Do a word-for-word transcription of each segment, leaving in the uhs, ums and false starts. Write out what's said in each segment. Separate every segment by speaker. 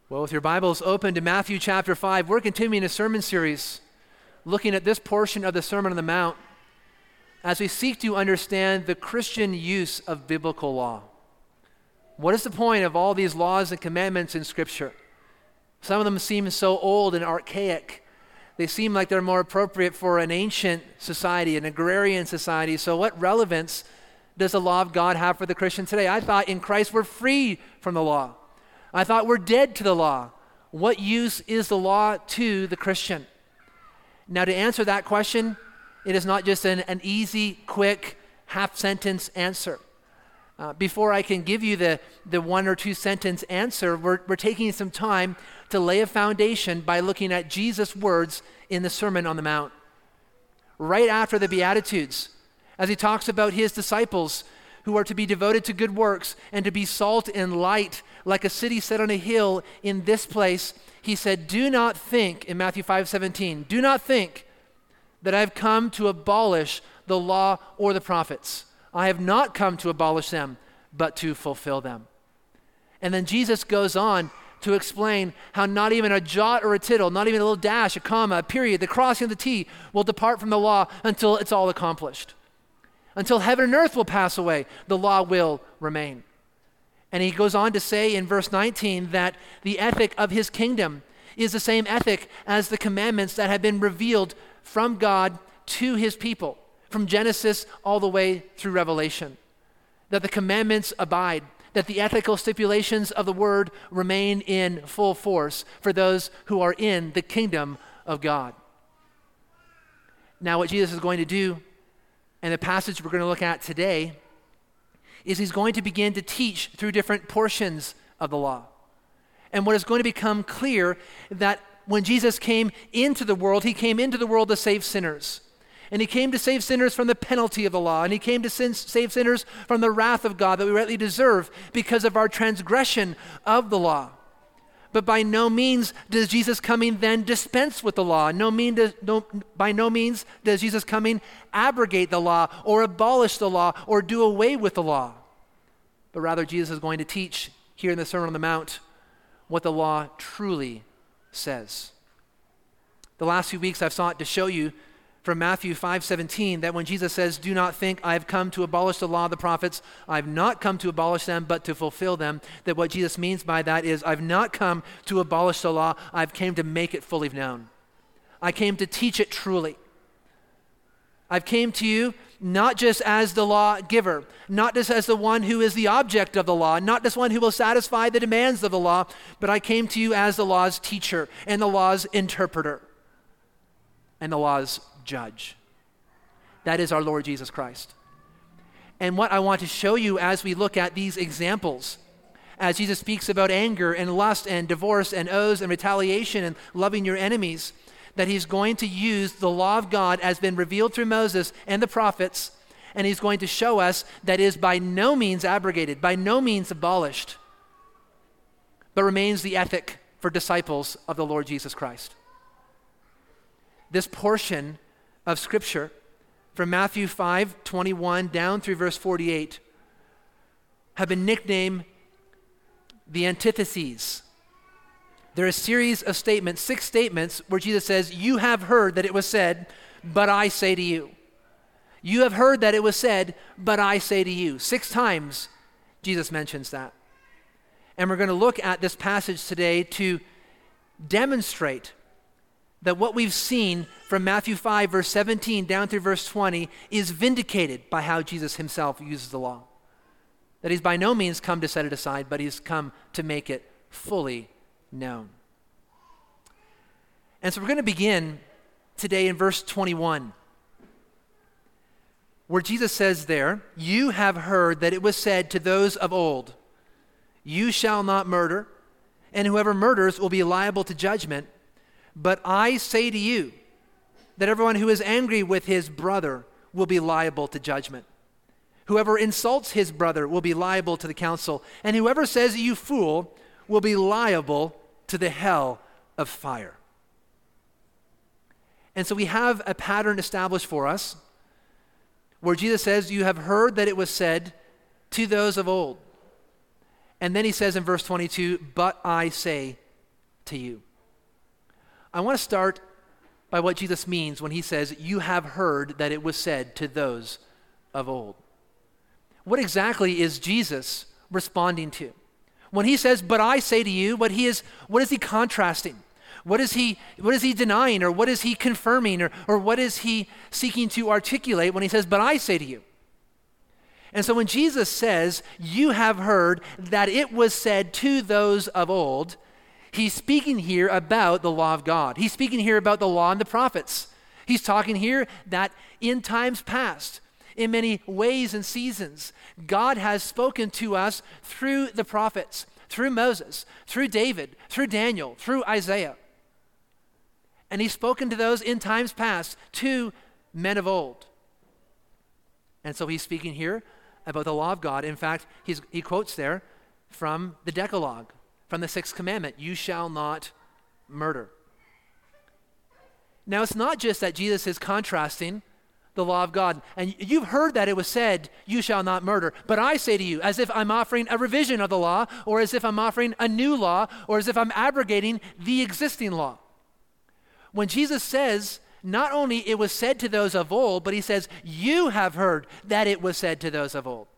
Speaker 1: Well, with your Bibles open to Matthew chapter five, we're continuing a sermon series looking at this portion of the Sermon on the Mount as we seek to understand the Christian use of biblical law. What is the point of all these laws and commandments in Scripture? Some of them seem so old and archaic. They seem like they're more appropriate for an ancient society, an agrarian society. So what relevance does the law of God have for the Christian today? I thought in Christ we're free from the law. I thought we're dead to the law. What use is the law to the Christian? Now, to answer that question, it is not just an, an easy, quick, half-sentence answer. Uh, before I can give you the, the one or two sentence answer, we're, we're taking some time to lay a foundation by looking at Jesus' words in the Sermon on the Mount. Right after the Beatitudes, as he talks about his disciples who are to be devoted to good works and to be salt and light like a city set on a hill in this place, he said, do not think, in Matthew five seventeen, do not think that I've come to abolish the law or the prophets. I have not come to abolish them, but to fulfill them. And then Jesus goes on to explain how not even a jot or a tittle, not even a little dash, a comma, a period, the crossing of the T will depart from the law until it's all accomplished. Until heaven and earth will pass away, the law will remain. And he goes on to say in verse nineteen that the ethic of his kingdom is the same ethic as the commandments that have been revealed from God to his people, from Genesis all the way through Revelation. That the commandments abide, that the ethical stipulations of the word remain in full force for those who are in the kingdom of God. Now, what Jesus is going to do, and the passage we're going to look at today, is he's going to begin to teach through different portions of the law. And what is going to become clear that when Jesus came into the world, he came into the world to save sinners. And he came to save sinners from the penalty of the law. And he came to sin, save sinners from the wrath of God that we rightly deserve because of our transgression of the law. But by no means does Jesus coming then dispense with the law. No mean does, no, by no means does Jesus coming abrogate the law or abolish the law or do away with the law. But rather Jesus is going to teach here in the Sermon on the Mount what the law truly says. The last few weeks I've sought to show you from Matthew five seventeen that when Jesus says, do not think I have come to abolish the law of the prophets, I've not come to abolish them, but to fulfill them, that what Jesus means by that is I've not come to abolish the law, I've came to make it fully known. I came to teach it truly. I've came to you not just as the law giver, not just as the one who is the object of the law, not just one who will satisfy the demands of the law, but I came to you as the law's teacher and the law's interpreter and the law's judge. That is our Lord Jesus Christ. And what I want to show you as we look at these examples, as Jesus speaks about anger and lust and divorce and oaths and retaliation and loving your enemies, that he's going to use the law of God as been revealed through Moses and the prophets, and he's going to show us that is by no means abrogated, by no means abolished, but remains the ethic for disciples of the Lord Jesus Christ. This portion of Scripture from Matthew five twenty-one down through verse forty-eight have been nicknamed the antitheses. They're a series of statements, six statements where Jesus says, you have heard that it was said, but I say to you. You have heard that it was said, but I say to you. Six times Jesus mentions that. And we're going to look at this passage today to demonstrate that what we've seen from Matthew five, verse seventeen down through verse twenty is vindicated by how Jesus himself uses the law. That he's by no means come to set it aside, but he's come to make it fully known. And so we're going to begin today in verse twenty-one, where Jesus says there, you have heard that it was said to those of old, you shall not murder, and whoever murders will be liable to judgment. But I say to you that everyone who is angry with his brother will be liable to judgment. Whoever insults his brother will be liable to the council, and whoever says you fool will be liable to the hell of fire. And so we have a pattern established for us where Jesus says, you have heard that it was said to those of old. And then he says in verse twenty-two, but I say to you. I want to start by what Jesus means when he says, you have heard that it was said to those of old. What exactly is Jesus responding to? When he says, but I say to you, what he is, what is he contrasting? What is he, what is he denying, or what is he confirming, or, or what is he seeking to articulate when he says, but I say to you? And so when Jesus says, you have heard that it was said to those of old, he's speaking here about the law of God. He's speaking here about the law and the prophets. He's talking here that in times past, in many ways and seasons, God has spoken to us through the prophets, through Moses, through David, through Daniel, through Isaiah. And he's spoken to those in times past, to men of old. And so he's speaking here about the law of God. In fact, he's, he quotes there from the Decalogue, from the sixth commandment, you shall not murder. Now, it's not just that Jesus is contrasting the law of God. And you've heard that it was said, you shall not murder. But I say to you, as if I'm offering a revision of the law, or as if I'm offering a new law, or as if I'm abrogating the existing law. When Jesus says, not only it was said to those of old, but he says, you have heard that it was said to those of old.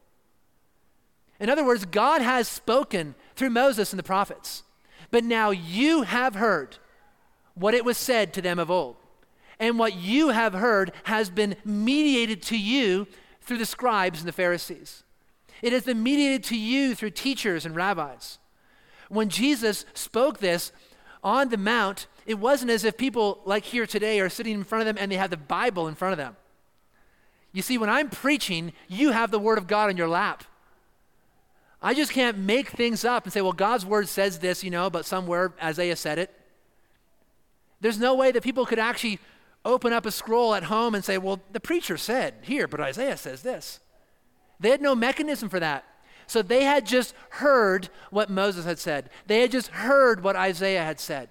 Speaker 1: In other words, God has spoken through Moses and the prophets, but now you have heard what it was said to them of old. And what you have heard has been mediated to you through the scribes and the Pharisees. It has been mediated to you through teachers and rabbis. When Jesus spoke this on the Mount, it wasn't as if people like here today are sitting in front of them and they have the Bible in front of them. You see, when I'm preaching, you have the Word of God on your lap. I just can't make things up and say, well, God's Word says this, you know, but somewhere Isaiah said it. There's no way that people could actually open up a scroll at home and say, well, the preacher said here, but Isaiah says this. They had no mechanism for that. So they had just heard what Moses had said. They had just heard what Isaiah had said.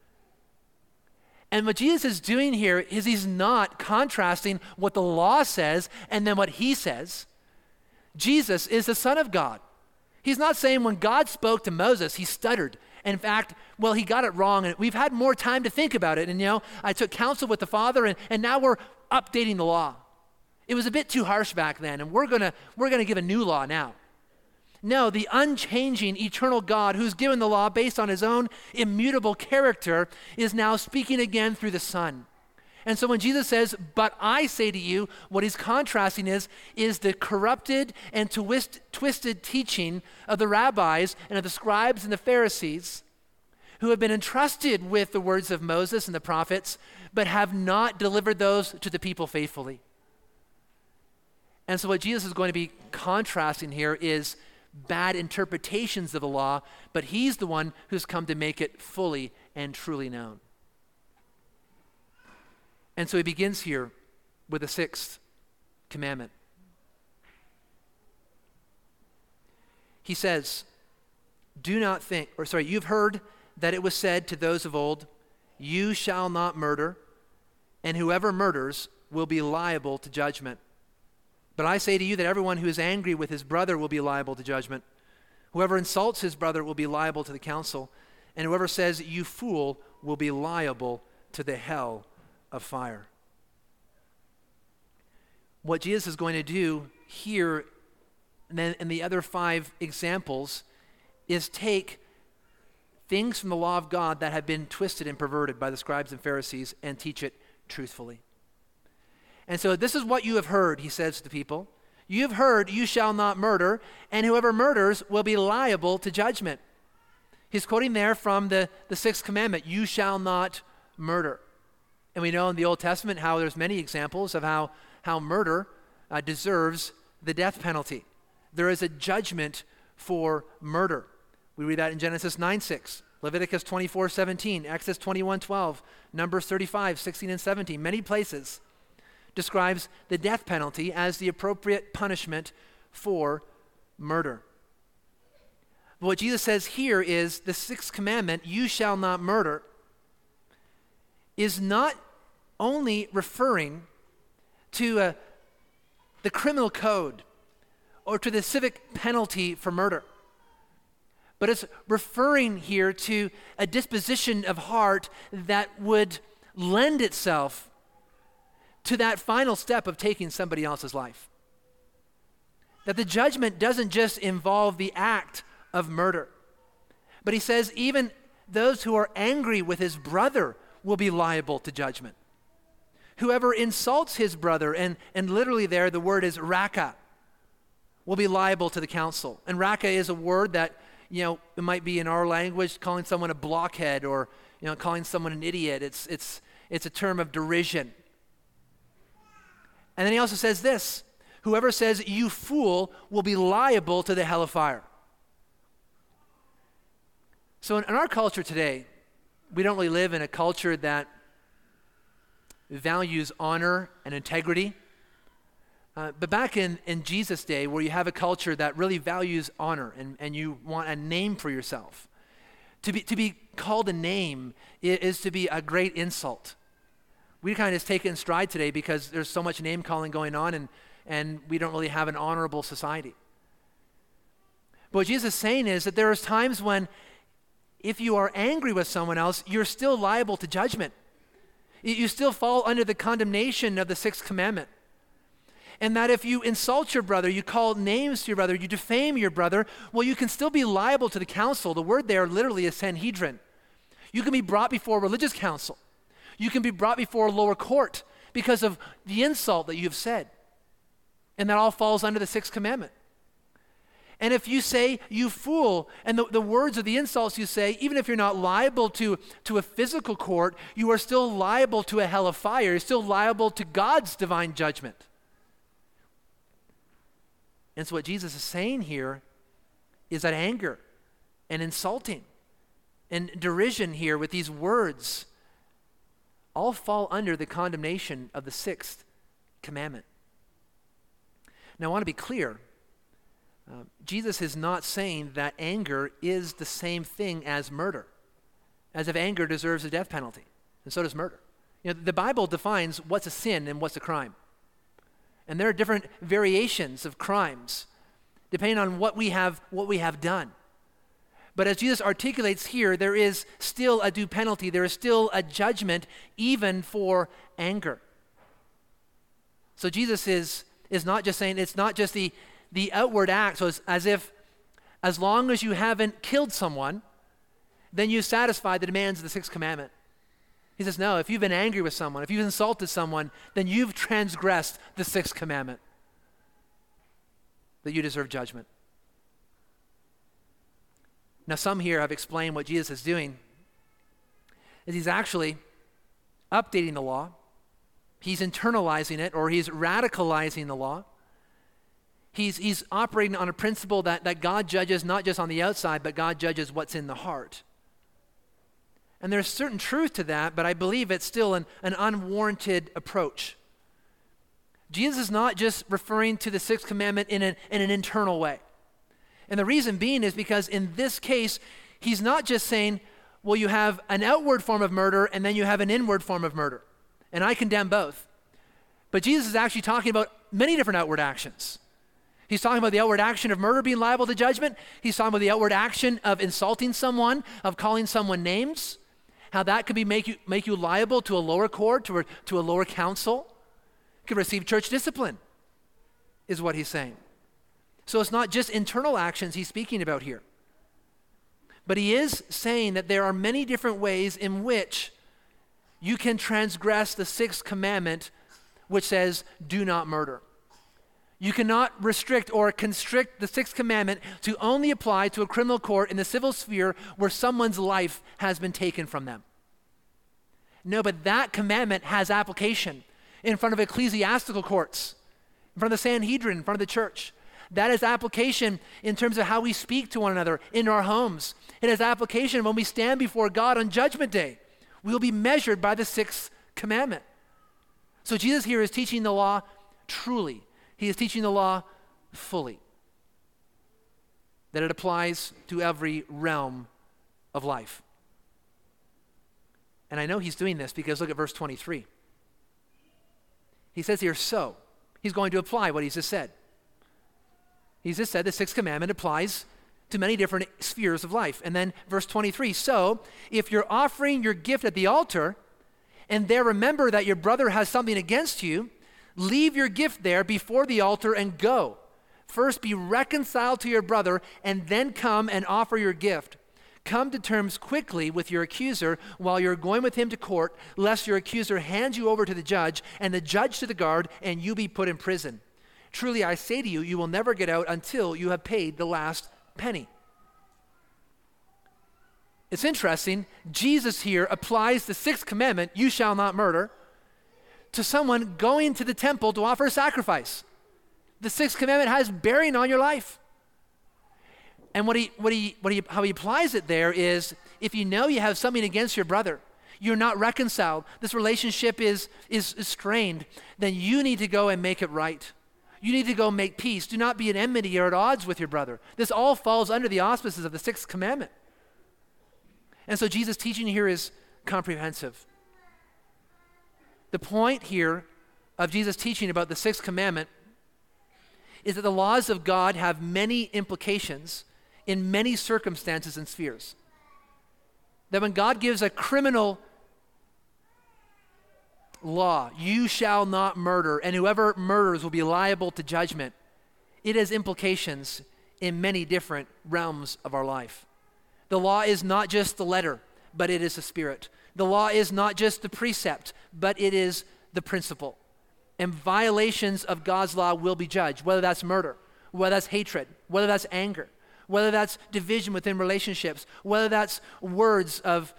Speaker 1: And what Jesus is doing here is he's not contrasting what the law says and then what he says. Jesus is the Son of God. He's not saying when God spoke to Moses, he stuttered. In fact, well, he got it wrong, and we've had more time to think about it. And, you know, I took counsel with the Father, and, and now we're updating the law. It was a bit too harsh back then, and we're gonna we're gonna give a new law now. No, the unchanging, eternal God who's given the law based on his own immutable character is now speaking again through the Son. And so when Jesus says, but I say to you, what he's contrasting is, is the corrupted and twist, twisted teaching of the rabbis and of the scribes and the Pharisees who have been entrusted with the words of Moses and the prophets, but have not delivered those to the people faithfully. And so what Jesus is going to be contrasting here is bad interpretations of the law, but he's the one who's come to make it fully and truly known. And so he begins here with the sixth commandment. He says, do not think, or sorry, you've heard that it was said to those of old, you shall not murder, and whoever murders will be liable to judgment. But I say to you that everyone who is angry with his brother will be liable to judgment. Whoever insults his brother will be liable to the council, and whoever says, you fool, will be liable to the hell of fire. What Jesus is going to do here and then in the other five examples is take things from the law of God that have been twisted and perverted by the scribes and Pharisees and teach it truthfully. And so this is what you have heard, he says to the people. You have heard, you shall not murder, and whoever murders will be liable to judgment. He's quoting there from the, the sixth commandment, you shall not murder. And we know in the Old Testament how there's many examples of how, how murder uh, deserves the death penalty. There is a judgment for murder. We read that in Genesis nine six, Leviticus twenty-four seventeen, Exodus twenty-one twelve, Numbers thirty-five sixteen and seventeen. Many places describes the death penalty as the appropriate punishment for murder. But what Jesus says here is the sixth commandment, you shall not murder, is not only referring to uh, the criminal code or to the civic penalty for murder, but it's referring here to a disposition of heart that would lend itself to that final step of taking somebody else's life. That the judgment doesn't just involve the act of murder, but he says even those who are angry with his brother will be liable to judgment. Whoever insults his brother, and, and literally there the word is raka, will be liable to the council. And raka is a word that, you know, it might be in our language calling someone a blockhead or, you know, calling someone an idiot. It's, it's, it's a term of derision. And then he also says this, whoever says you fool will be liable to the hell of fire. So in, in our culture today, we don't really live in a culture that values honor and integrity. Uh, but back in, in Jesus' day, where you have a culture that really values honor and, and you want a name for yourself, to be, to be called a name is, is to be a great insult. We kind of just take it in stride today because there's so much name calling going on, and, and we don't really have an honorable society. But what Jesus is saying is that there are times when if you are angry with someone else, you're still liable to judgment. You still fall under the condemnation of the sixth commandment. And that if you insult your brother, you call names to your brother, you defame your brother, well, you can still be liable to the council. The word there literally is Sanhedrin. You can be brought before a religious council. You can be brought before a lower court because of the insult that you have said. And that all falls under the sixth commandment. And if you say, you fool, and the, the words of the insults you say, even if you're not liable to, to a physical court, you are still liable to a hell of fire. You're still liable to God's divine judgment. And so what Jesus is saying here is that anger and insulting and derision here with these words all fall under the condemnation of the sixth commandment. Now I want to be clear. Uh, Jesus is not saying that anger is the same thing as murder, as if anger deserves a death penalty, and so does murder. You know, the Bible defines what's a sin and what's a crime. And there are different variations of crimes depending on what we have, what we have done. But as Jesus articulates here, there is still a due penalty. There is still a judgment even for anger. So Jesus is, is not just saying, it's not just the, the outward act, so it's as if as long as you haven't killed someone, then you satisfy the demands of the sixth commandment. He says, no, if you've been angry with someone, if you've insulted someone, then you've transgressed the sixth commandment, that you deserve judgment. Now, some here have explained what Jesus is doing is he's actually updating the law. He's internalizing it, or he's radicalizing the law. He's, he's operating on a principle that, that God judges not just on the outside, but God judges what's in the heart. And there's certain truth to that, but I believe it's still an, an unwarranted approach. Jesus is not just referring to the sixth commandment in an, in an internal way. And the reason being is because in this case, he's not just saying, well, you have an outward form of murder and then you have an inward form of murder. And I condemn both. But Jesus is actually talking about many different outward actions. He's talking about the outward action of murder being liable to judgment. He's talking about the outward action of insulting someone, of calling someone names, how that could be make you, make you liable to a lower court, to a, to a lower council. You could receive church discipline, is what he's saying. So it's not just internal actions he's speaking about here. But he is saying that there are many different ways in which you can transgress the sixth commandment, which says, do not murder. You cannot restrict or constrict the sixth commandment to only apply to a criminal court in the civil sphere where someone's life has been taken from them. No, but that commandment has application in front of ecclesiastical courts, in front of the Sanhedrin, in front of the church. That is application in terms of how we speak to one another in our homes. It has application when we stand before God on Judgment Day. We will be measured by the sixth commandment. So Jesus here is teaching the law truly. He is teaching the law fully. That it applies to every realm of life. And I know he's doing this because look at verse twenty-three. He says here, so. He's going to apply what he's just said. He's just said the sixth commandment applies to many different spheres of life. And then verse twenty-three, so if you're offering your gift at the altar and there remember that your brother has something against you, leave your gift there before the altar and go. First be reconciled to your brother and then come and offer your gift. Come to terms quickly with your accuser while you're going with him to court, lest your accuser hand you over to the judge and the judge to the guard and you be put in prison. Truly I say to you, you will never get out until you have paid the last penny. It's interesting, Jesus here applies the sixth commandment, you shall not murder, to someone going to the temple to offer a sacrifice. The sixth commandment has bearing on your life. And what he, what he, what he, how he applies it there is, if you know you have something against your brother, you're not reconciled, this relationship is, is, is strained, then you need to go and make it right. You need to go make peace. Do not be at enmity or at odds with your brother. This all falls under the auspices of the sixth commandment. And so Jesus' teaching here is comprehensive. The point here of Jesus' teaching about the sixth commandment is that the laws of God have many implications in many circumstances and spheres. That when God gives a criminal law, you shall not murder, and whoever murders will be liable to judgment, it has implications in many different realms of our life. The law is not just the letter, but it is the spirit. The law is not just the precept, but it is the principle. And violations of God's law will be judged, whether that's murder, whether that's hatred, whether that's anger, whether that's division within relationships, whether that's words of,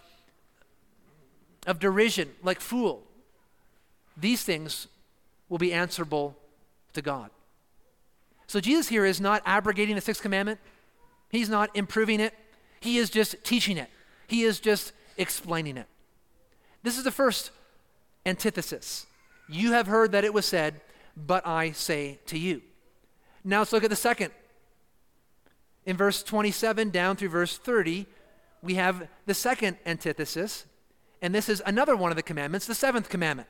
Speaker 1: of derision, like fool. These things will be answerable to God. So Jesus here is not abrogating the sixth commandment. He's not improving it. He is just teaching it. He is just explaining it. This is the first antithesis. You have heard that it was said, but I say to you. Now let's look at the second. In verse twenty-seven down through verse thirty, we have the second antithesis, and this is another one of the commandments, the seventh commandment.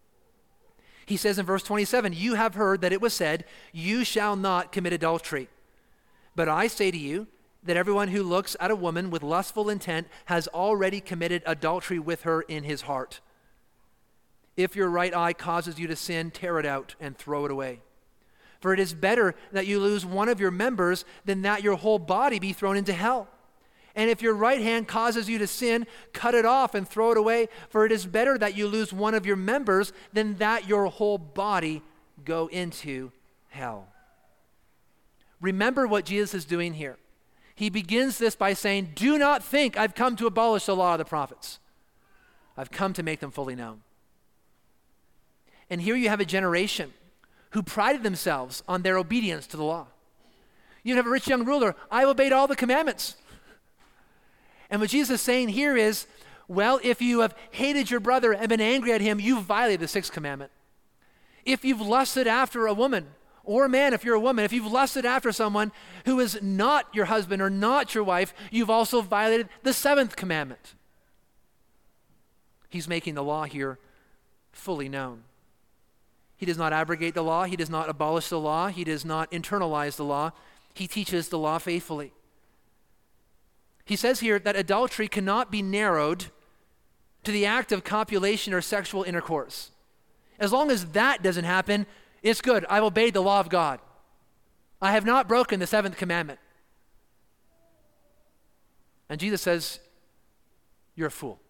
Speaker 1: He says in verse twenty-seven, you have heard that it was said, you shall not commit adultery. But I say to you that everyone who looks at a woman with lustful intent has already committed adultery with her in his heart. If your right eye causes you to sin, tear it out and throw it away. For it is better that you lose one of your members than that your whole body be thrown into hell. And if your right hand causes you to sin, cut it off and throw it away. For it is better that you lose one of your members than that your whole body go into hell. Remember what Jesus is doing here. He begins this by saying, do not think I've come to abolish the law of the prophets. I've come to make them fully known. And here you have a generation who prided themselves on their obedience to the law. You have a rich young ruler, I obeyed all the commandments. And what Jesus is saying here is, well, if you have hated your brother and been angry at him, you've violated the sixth commandment. If you've lusted after a woman, or a man, if you're a woman, if you've lusted after someone who is not your husband or not your wife, you've also violated the seventh commandment. He's making the law here fully known. He does not abrogate the law. He does not abolish the law. He does not internalize the law. He teaches the law faithfully. He says here that adultery cannot be narrowed to the act of copulation or sexual intercourse. As long as that doesn't happen, it's good. I've obeyed the law of God. I have not broken the seventh commandment. And Jesus says, you're a fool.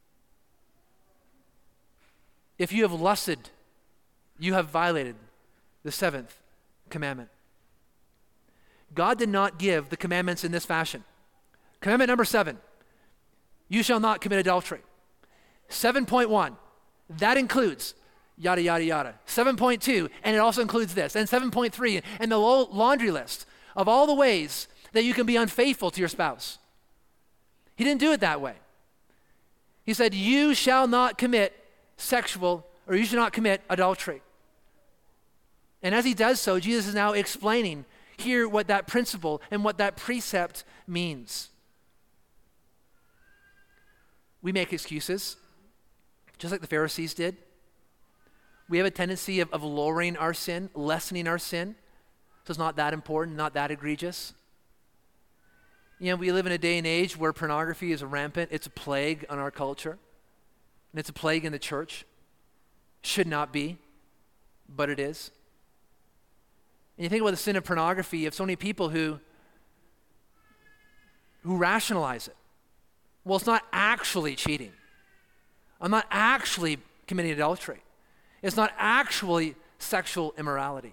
Speaker 1: If you have lusted, you have violated the seventh commandment. God did not give the commandments in this fashion. Commandment number seven, you shall not commit adultery. seven point one, that includes yada, yada, yada. seven point two, and it also includes this. And seven point three, and the laundry list of all the ways that you can be unfaithful to your spouse. He didn't do it that way. He said, you shall not commit sexual, or you shall not commit adultery. And as he does so, Jesus is now explaining here what that principle and what that precept means. We make excuses, just like the Pharisees did. We have a tendency of, of lowering our sin, lessening our sin. So it's not that important, not that egregious. You know, we live in a day and age where pornography is rampant. It's a plague on our culture, and it's a plague in the church. Should not be, but it is. And you think about the sin of pornography, you have so many people who, who rationalize it. Well, it's not actually cheating. I'm not actually committing adultery. It's not actually sexual immorality.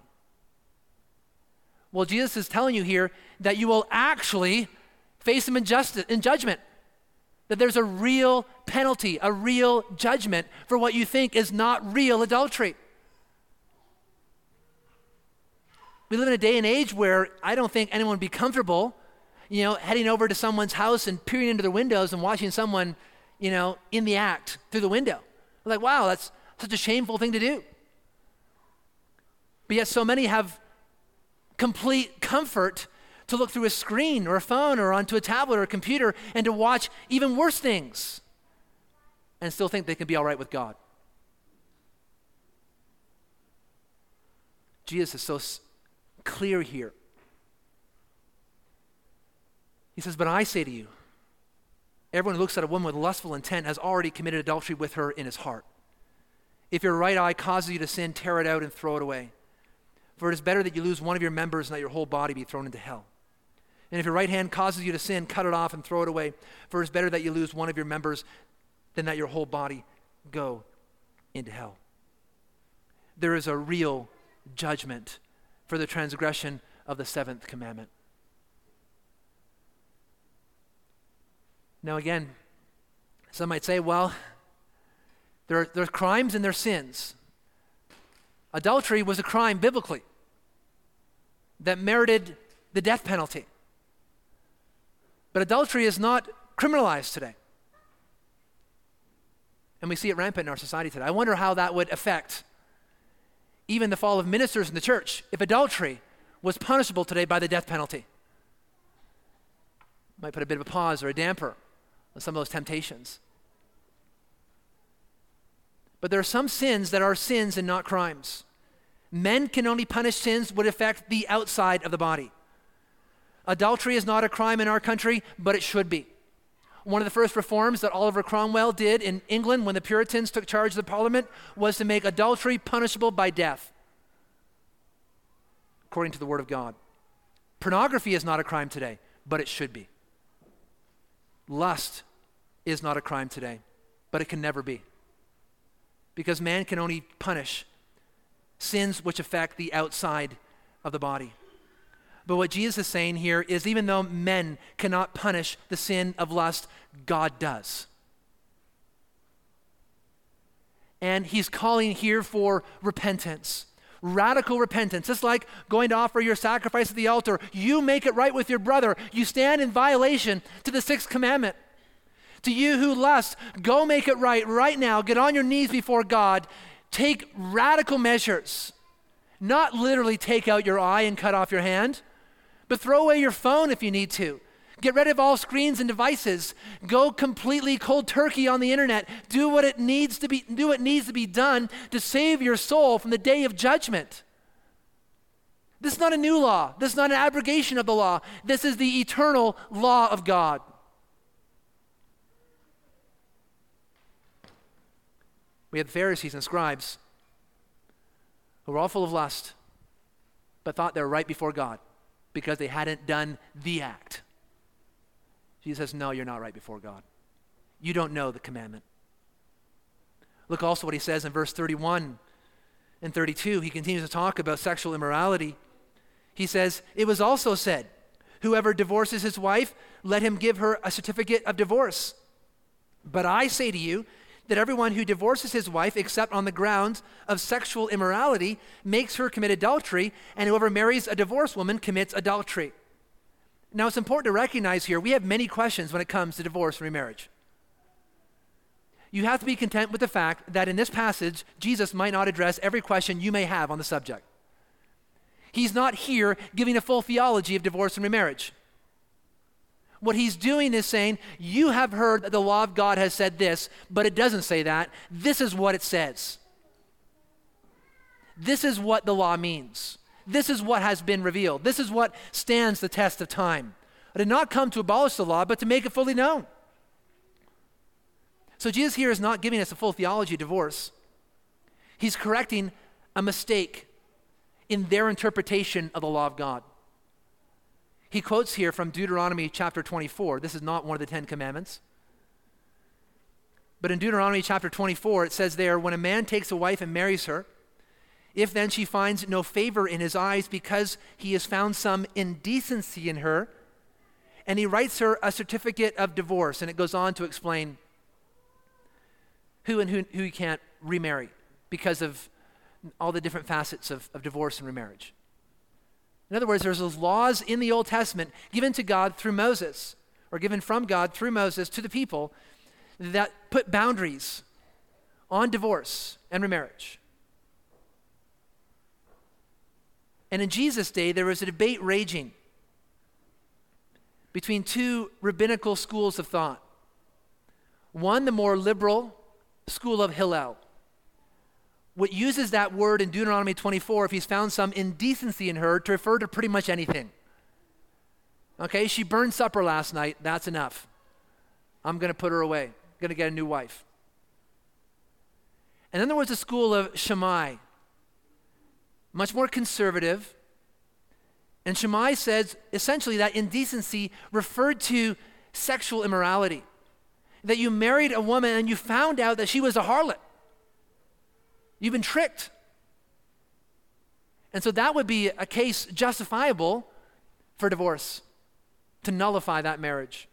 Speaker 1: Well, Jesus is telling you here that you will actually face him in, justice, in judgment. That there's a real penalty, a real judgment for what you think is not real adultery. We live in a day and age where I don't think anyone would be comfortable, you know, heading over to someone's house and peering into their windows and watching someone, you know, in the act through the window. Like, wow, that's such a shameful thing to do. But yet so many have complete comfort to look through a screen or a phone or onto a tablet or a computer and to watch even worse things and still think they can be all right with God. Jesus is so s- clear here. He says, but I say to you, everyone who looks at a woman with lustful intent has already committed adultery with her in his heart. If your right eye causes you to sin, tear it out and throw it away. For it is better that you lose one of your members and that your whole body be thrown into hell. And if your right hand causes you to sin, cut it off and throw it away. For it is better that you lose one of your members than that your whole body go into hell. There is a real judgment for the transgression of the seventh commandment. Now again, some might say, well, there are, there are crimes and there are sins. Adultery was a crime biblically that merited the death penalty. But adultery is not criminalized today. And we see it rampant in our society today. I wonder how that would affect even the fall of ministers in the church if adultery was punishable today by the death penalty. Might put a bit of a pause or a damper on some of those temptations. But there are some sins that are sins and not crimes. Men can only punish sins which affect the outside of the body. Adultery is not a crime in our country, but it should be. One of the first reforms that Oliver Cromwell did in England when the Puritans took charge of the Parliament was to make adultery punishable by death, according to the Word of God. Pornography is not a crime today, but it should be. Lust is not a crime today, but it can never be. Because man can only punish sins which affect the outside of the body. But what Jesus is saying here is even though men cannot punish the sin of lust, God does. And he's calling here for repentance. Radical repentance. It's like going to offer your sacrifice at the altar. You make it right with your brother. You stand in violation to the sixth commandment. To you who lust, go make it right right now. Get on your knees before God. Take radical measures. Not literally take out your eye and cut off your hand, but throw away your phone if you need to. Get rid of all screens and devices. Go completely cold turkey on the internet. Do what it needs to be, do what needs to be done to save your soul from the day of judgment. This is not a new law. This is not an abrogation of the law. This is the eternal law of God. We had the Pharisees and scribes who were all full of lust, but thought they were right before God because they hadn't done the act. Jesus says, no, you're not right before God. You don't know the commandment. Look also what he says in verse thirty-one and thirty-two. He continues to talk about sexual immorality. He says, it was also said, whoever divorces his wife, let him give her a certificate of divorce. But I say to you, that everyone who divorces his wife except on the grounds of sexual immorality makes her commit adultery, and whoever marries a divorced woman commits adultery. Now it's important to recognize here, we have many questions when it comes to divorce and remarriage. You have to be content with the fact that in this passage, Jesus might not address every question you may have on the subject. He's not here giving a full theology of divorce and remarriage. What he's doing is saying, you have heard that the law of God has said this, but it doesn't say that. This is what it says. This is what the law means. This is what has been revealed. This is what stands the test of time. I did not come to abolish the law, but to make it fully known. So Jesus here is not giving us a full theology of divorce. He's correcting a mistake in their interpretation of the law of God. He quotes here from Deuteronomy chapter twenty-four. This is not one of the Ten Commandments. But in Deuteronomy chapter twenty-four, it says there, when a man takes a wife and marries her, if then she finds no favor in his eyes because he has found some indecency in her, and he writes her a certificate of divorce, and it goes on to explain who and who, who he can't remarry because of all the different facets of, of divorce and remarriage. In other words, there's those laws in the Old Testament given to God through Moses, or given from God through Moses to the people, that put boundaries on divorce and remarriage. And in Jesus' day, there was a debate raging between two rabbinical schools of thought. One, the more liberal school of Hillel, what uses that word in Deuteronomy twenty-four, if he's found some indecency in her, to refer to pretty much anything. Okay, she burned supper last night, that's enough. I'm going to put her away. I'm going to get a new wife. And then there was a school of Shammai, much more conservative. And Shammai says essentially that indecency referred to sexual immorality. That you married a woman and you found out that she was a harlot. You've been tricked. And so that would be a case justifiable for divorce, to nullify that marriage.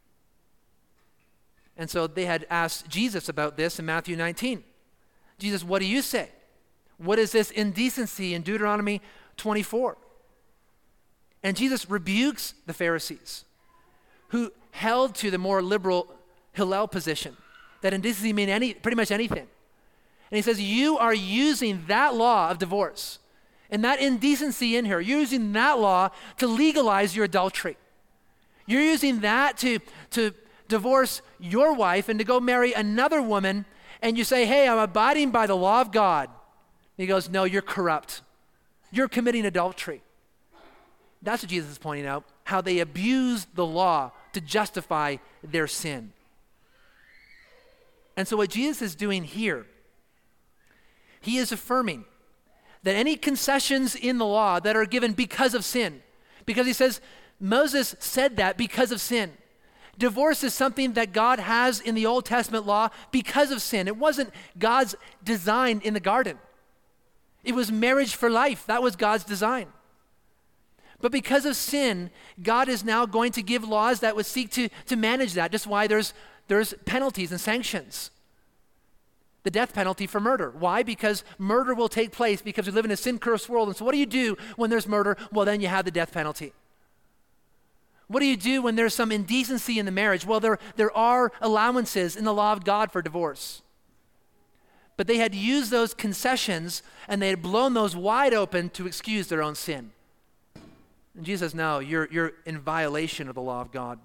Speaker 1: And so they had asked Jesus about this in Matthew nineteen. Jesus, what do you say? What is this indecency in Deuteronomy twenty-four? And Jesus rebukes the Pharisees who held to the more liberal Hillel position, that indecency mean any, pretty much anything. And he says, you are using that law of divorce and that indecency in here, you're using that law to legalize your adultery. You're using that to, to divorce your wife and to go marry another woman, and you say, hey, I'm abiding by the law of God. And he goes, no, you're corrupt. You're committing adultery. That's what Jesus is pointing out, how they abused the law to justify their sin. And so what Jesus is doing here, he is affirming that any concessions in the law that are given because of sin, because he says, Moses said that because of sin. Divorce is something that God has in the Old Testament law because of sin. It wasn't God's design in the garden. It was marriage for life. That was God's design. But because of sin, God is now going to give laws that would seek to, to manage that. Just why there's, there's penalties and sanctions. The death penalty for murder. Why? Because murder will take place because we live in a sin-cursed world. And so what do you do when there's murder? Well, then you have the death penalty. What do you do when there's some indecency in the marriage? Well, there, there are allowances in the law of God for divorce. But they had used those concessions and they had blown those wide open to excuse their own sin. And Jesus says, no, you're, you're in violation of the law of God.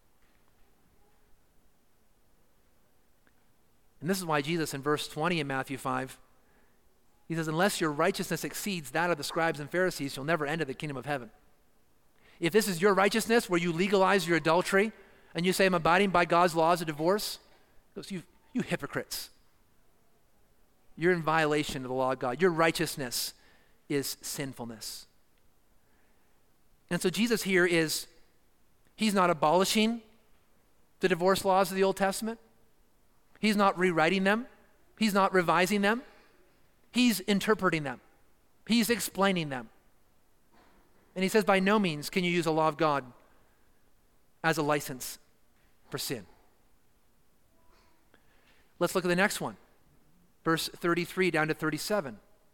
Speaker 1: And this is why Jesus in verse twenty in Matthew five, he says, unless your righteousness exceeds that of the scribes and Pharisees, you'll never enter the kingdom of heaven. If this is your righteousness where you legalize your adultery and you say, I'm abiding by God's laws of divorce, he goes, you, you hypocrites. You're in violation of the law of God. Your righteousness is sinfulness. And so Jesus here is, he's not abolishing the divorce laws of the Old Testament. He's not rewriting them. He's not revising them. He's interpreting them. He's explaining them. And he says, by no means can you use a law of God as a license for sin. Let's look at the next one. Verse thirty-three down to thirty-seven.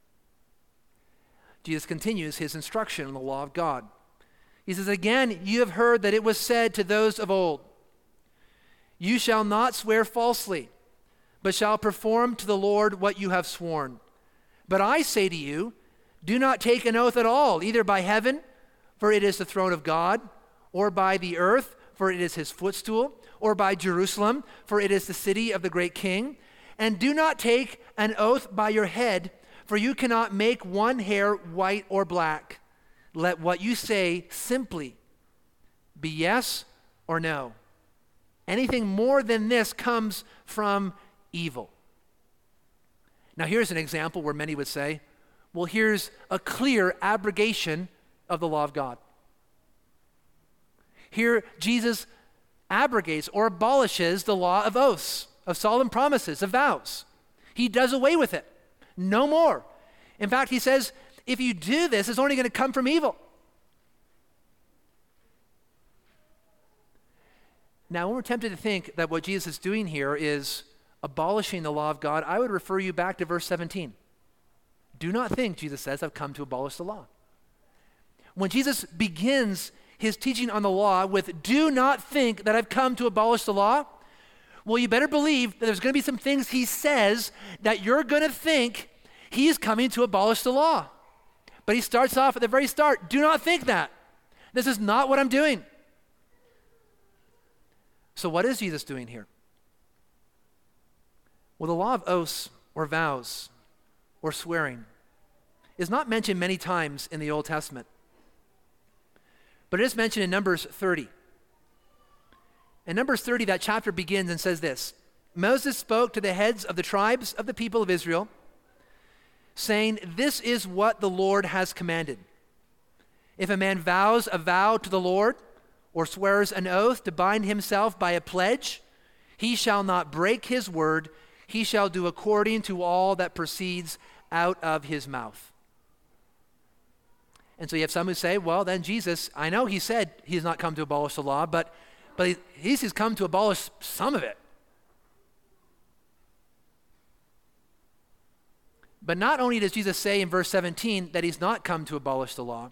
Speaker 1: Jesus continues his instruction on the law of God. He says, again, you have heard that it was said to those of old, you shall not swear falsely, but shall perform to the Lord what you have sworn. But I say to you, do not take an oath at all, either by heaven, for it is the throne of God, or by the earth, for it is his footstool, or by Jerusalem, for it is the city of the great king. And do not take an oath by your head, for you cannot make one hair white or black. Let what you say simply be yes or no. Anything more than this comes from evil. Now here's an example where many would say, well, here's a clear abrogation of the law of God. Here, Jesus abrogates or abolishes the law of oaths, of solemn promises, of vows. He does away with it. No more. In fact, he says, if you do this, it's only going to come from evil. Now, when we're tempted to think that what Jesus is doing here is abolishing the law of God, I would refer you back to verse seventeen. Do not think, Jesus says, I've come to abolish the law. When Jesus begins his teaching on the law with, do not think that I've come to abolish the law, well, you better believe that there's going to be some things he says that you're going to think he's coming to abolish the law. But he starts off at the very start, do not think that. This is not what I'm doing. So what is Jesus doing here? Well, the law of oaths or vows or swearing is not mentioned many times in the Old Testament. But it is mentioned in Numbers thirty. In Numbers thirty, that chapter begins and says this: Moses spoke to the heads of the tribes of the people of Israel, saying, this is what the Lord has commanded. If a man vows a vow to the Lord or swears an oath to bind himself by a pledge, he shall not break his word. He shall do according to all that proceeds out of his mouth. And so you have some who say, well, then Jesus, I know he said he's not come to abolish the law, but, but he, he's, he's come to abolish some of it. But not only does Jesus say in verse seventeen that he's not come to abolish the law,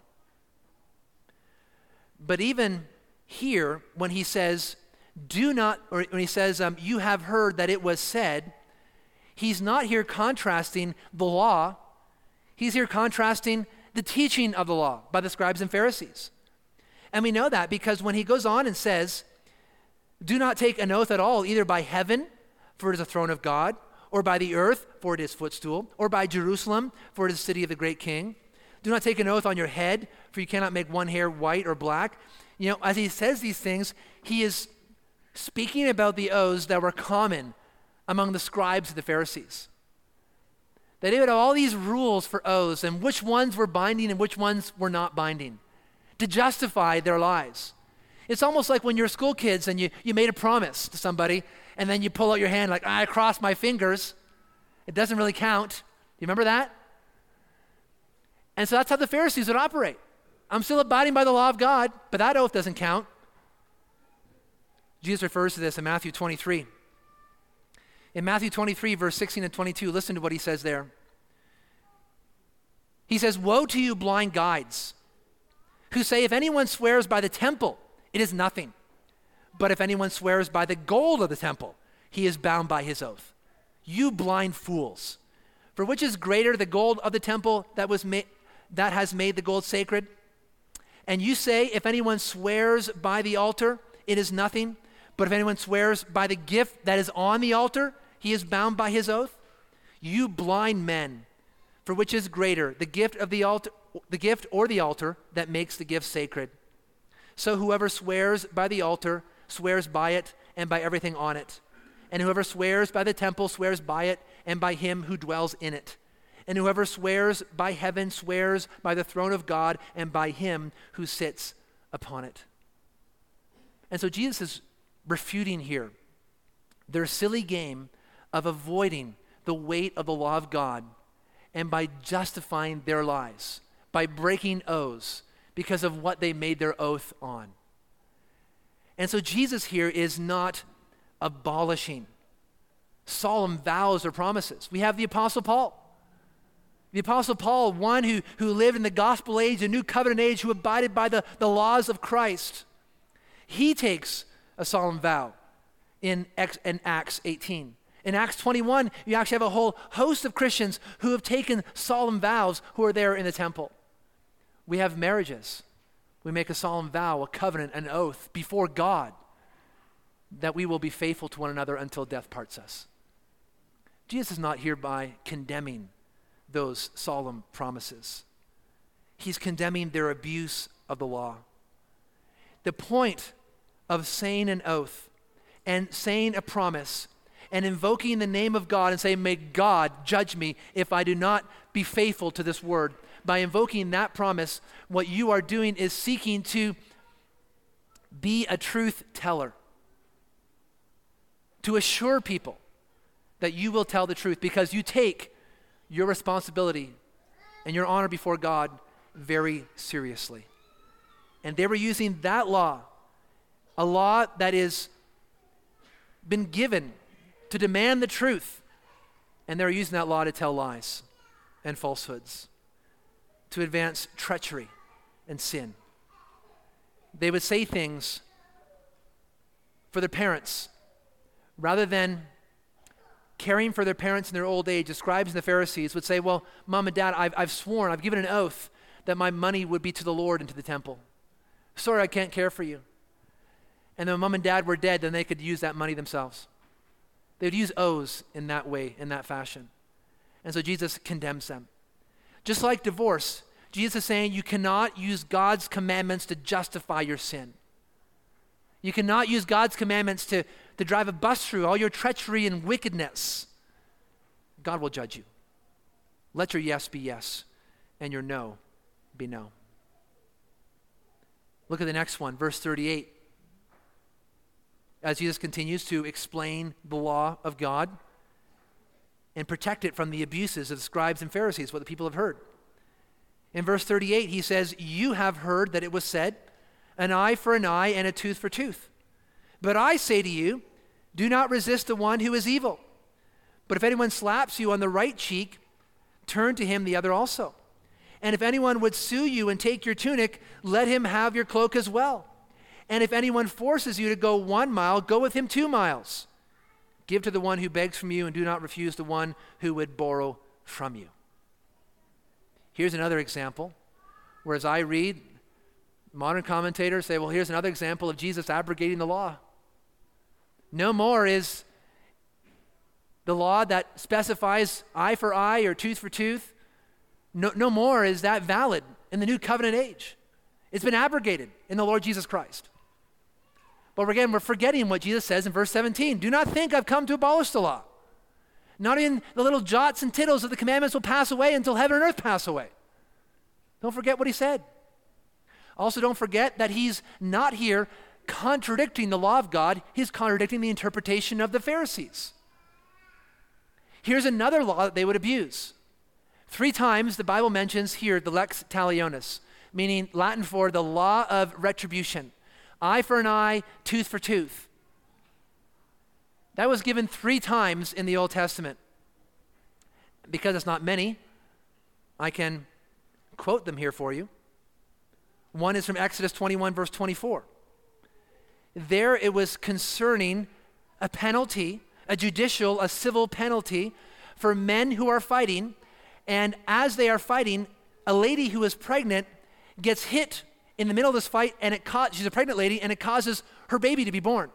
Speaker 1: but even here when he says, do not, or when he says, um, you have heard that it was said, he's not here contrasting the law. He's here contrasting the teaching of the law by the scribes and Pharisees. And we know that because when he goes on and says, do not take an oath at all, either by heaven, for it is the throne of God, or by the earth, for it is footstool, or by Jerusalem, for it is the city of the great king. Do not take an oath on your head, for you cannot make one hair white or black. You know, as he says these things, he is speaking about the oaths that were common among the scribes of the Pharisees. That they would have all these rules for oaths and which ones were binding and which ones were not binding to justify their lies. It's almost like when you're school kids and you, you made a promise to somebody and then you pull out your hand like, I crossed my fingers. It doesn't really count. You remember that? And so that's how the Pharisees would operate. I'm still abiding by the law of God, but that oath doesn't count. Jesus refers to this in Matthew twenty-three. In Matthew twenty-three, verse sixteen and twenty-two, listen to what he says there. He says, woe to you blind guides, who say if anyone swears by the temple, it is nothing. But if anyone swears by the gold of the temple, he is bound by his oath. You blind fools, for which is greater, the gold of the temple that was ma- that has made the gold sacred? And you say, if anyone swears by the altar, it is nothing. But if anyone swears by the gift that is on the altar, he is bound by his oath. You blind men, for which is greater, the gift of the altar, the gift or the altar that makes the gift sacred? So whoever swears by the altar swears by it and by everything on it. And whoever swears by the temple swears by it and by him who dwells in it. And whoever swears by heaven swears by the throne of God and by him who sits upon it. And so Jesus is refuting here their silly game of avoiding the weight of the law of God and by justifying their lies, by breaking oaths because of what they made their oath on. And so Jesus here is not abolishing solemn vows or promises. We have the Apostle Paul. The Apostle Paul, one who, who lived in the gospel age, a new covenant age, who abided by the, the laws of Christ. He takes a solemn vow in, X, in Acts eighteen. In Acts twenty-one, you actually have a whole host of Christians who have taken solemn vows who are there in the temple. We have marriages. We make a solemn vow, a covenant, an oath before God that we will be faithful to one another until death parts us. Jesus is not hereby condemning those solemn promises. He's condemning their abuse of the law. The point of saying an oath and saying a promise and invoking the name of God and saying, may God judge me if I do not be faithful to this word. By invoking that promise, what you are doing is seeking to be a truth teller, to assure people that you will tell the truth because you take your responsibility and your honor before God very seriously. And they were using that law, a law that is been given to demand the truth, and they're using that law to tell lies and falsehoods, to advance treachery and sin. They would say things for their parents rather than caring for their parents in their old age. The scribes and the Pharisees would say, well, Mom and Dad, I've, I've sworn, I've given an oath that my money would be to the Lord and to the temple. Sorry, I can't care for you. And then when Mom and Dad were dead, then they could use that money themselves. They would use oaths in that way, in that fashion. And so Jesus condemns them. Just like divorce, Jesus is saying you cannot use God's commandments to justify your sin. You cannot use God's commandments to, to drive a bus through all your treachery and wickedness. God will judge you. Let your yes be yes and your no be no. Look at the next one, verse thirty-eight. As Jesus continues to explain the law of God and protect it from the abuses of the scribes and Pharisees, what the people have heard. In verse thirty-eight, he says, you have heard that it was said, an eye for an eye and a tooth for tooth. But I say to you, do not resist the one who is evil. But if anyone slaps you on the right cheek, turn to him the other also. And if anyone would sue you and take your tunic, let him have your cloak as well. And if anyone forces you to go one mile, go with him two miles. Give to the one who begs from you and do not refuse the one who would borrow from you. Here's another example, where as I read, modern commentators say, well, here's another example of Jesus abrogating the law. No more is the law that specifies eye for eye or tooth for tooth. No, no more is that valid in the new covenant age. It's been abrogated in the Lord Jesus Christ. But again, we're forgetting what Jesus says in verse seventeen. Do not think I've come to abolish the law. Not even the little jots and tittles of the commandments will pass away until heaven and earth pass away. Don't forget what he said. Also, don't forget that he's not here contradicting the law of God. He's contradicting the interpretation of the Pharisees. Here's another law that they would abuse. Three times the Bible mentions here the lex talionis, meaning Latin for the law of retribution. Eye for an eye, tooth for tooth. That was given three times in the Old Testament. Because it's not many, I can quote them here for you. One is from Exodus twenty-one, verse twenty-four. There it was concerning a penalty, a judicial, a civil penalty for men who are fighting. And as they are fighting, a lady who is pregnant gets hit in the middle of this fight, and it ca- she's a pregnant lady, and it causes her baby to be born.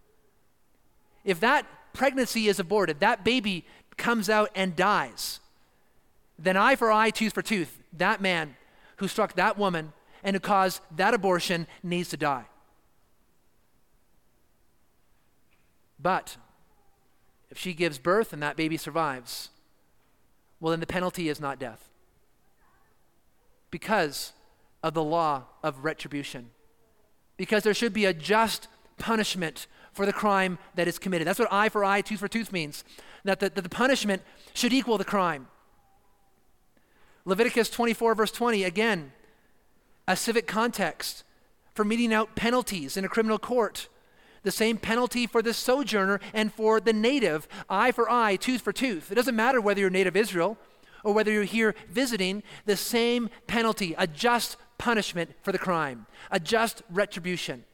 Speaker 1: If that pregnancy is aborted, that baby comes out and dies, then eye for eye, tooth for tooth. That man who struck that woman and who caused that abortion needs to die. But if she gives birth and that baby survives, well, then the penalty is not death, because of the law of retribution. Because there should be a just punishment for the crime that is committed. That's what eye for eye, tooth for tooth means, that the, that the punishment should equal the crime. Leviticus twenty-four, verse twenty, again, a civic context for meting out penalties in a criminal court. The same penalty for the sojourner and for the native, eye for eye, tooth for tooth. It doesn't matter whether you're native Israel or whether you're here visiting, the same penalty, a just punishment for the crime, a just retribution.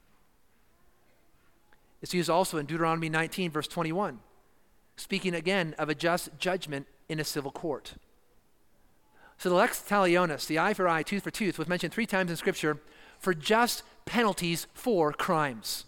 Speaker 1: It's used also in Deuteronomy nineteen, verse twenty-one, speaking again of a just judgment in a civil court. So the lex talionis, the eye for eye, tooth for tooth, was mentioned three times in Scripture for just penalties for crimes.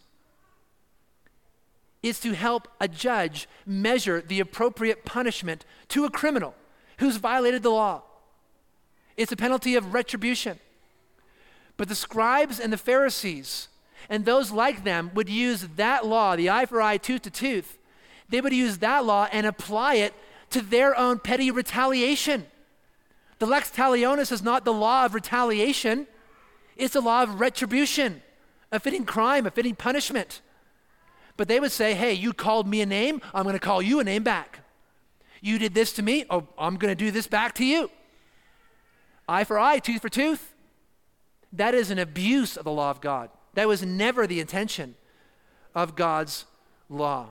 Speaker 1: It's to help a judge measure the appropriate punishment to a criminal who's violated the law. It's a penalty of retribution. But the scribes and the Pharisees and those like them would use that law, the eye for eye, tooth to tooth. They would use that law and apply it to their own petty retaliation. The lex talionis is not the law of retaliation. It's the law of retribution, a fitting crime, a fitting punishment. But they would say, hey, you called me a name, I'm going to call you a name back. You did this to me, oh, I'm going to do this back to you. Eye for eye, tooth for tooth. That is an abuse of the law of God. That was never the intention of God's law.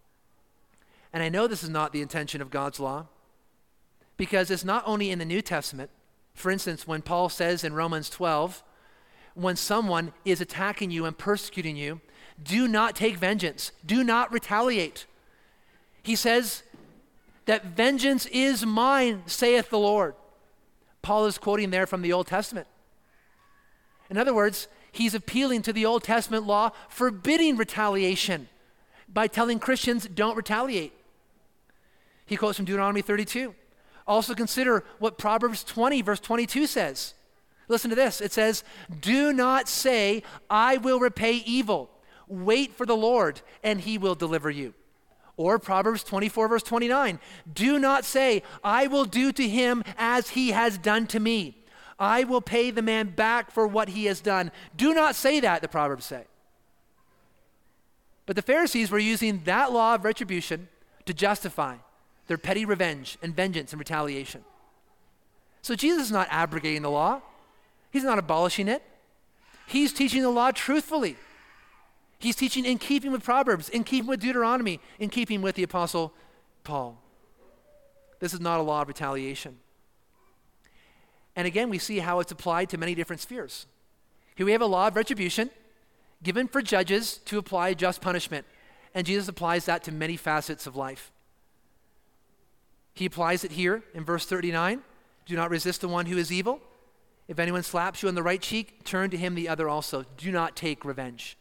Speaker 1: And I know this is not the intention of God's law because it's not only in the New Testament. For instance, when Paul says in Romans twelve, when someone is attacking you and persecuting you, do not take vengeance. Do not retaliate. He says that vengeance is mine, saith the Lord. Paul is quoting there from the Old Testament. In other words, he's appealing to the Old Testament law forbidding retaliation by telling Christians don't retaliate. He quotes from Deuteronomy thirty-two. Also consider what Proverbs twenty verse twenty-two says. Listen to this. It says, do not say, I will repay evil. Wait for the Lord and he will deliver you. Or Proverbs twenty-four verse twenty-nine. Do not say, I will do to him as he has done to me. I will pay the man back for what he has done. Do not say that, the Proverbs say. But the Pharisees were using that law of retribution to justify their petty revenge and vengeance and retaliation. So Jesus is not abrogating the law. He's not abolishing it. He's teaching the law truthfully. He's teaching in keeping with Proverbs, in keeping with Deuteronomy, in keeping with the Apostle Paul. This is not a law of retaliation. And again, we see how it's applied to many different spheres. Here we have a law of retribution given for judges to apply just punishment. And Jesus applies that to many facets of life. He applies it here in verse thirty-nine. Do not resist the one who is evil. If anyone slaps you on the right cheek, turn to him the other also. Do not take revenge.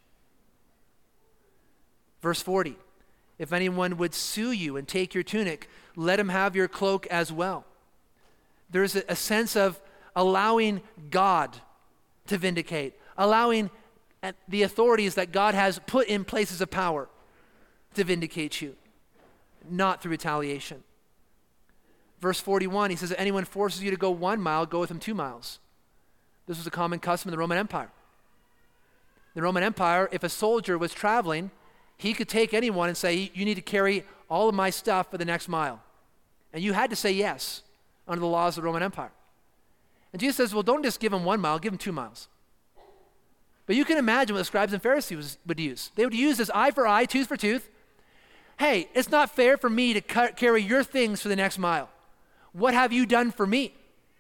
Speaker 1: Verse forty. If anyone would sue you and take your tunic, let him have your cloak as well. There's a, a sense of allowing God to vindicate, allowing the authorities that God has put in places of power to vindicate you, not through retaliation. Verse forty-one, he says, if anyone forces you to go one mile, go with him two miles. This was a common custom in the Roman Empire. The Roman Empire, if a soldier was traveling, he could take anyone and say, you need to carry all of my stuff for the next mile. And you had to say yes under the laws of the Roman Empire. And Jesus says, well, don't just give him one mile, give him two miles. But you can imagine what the scribes and Pharisees would use. They would use this eye for eye, tooth for tooth. Hey, it's not fair for me to cut, carry your things for the next mile. What have you done for me?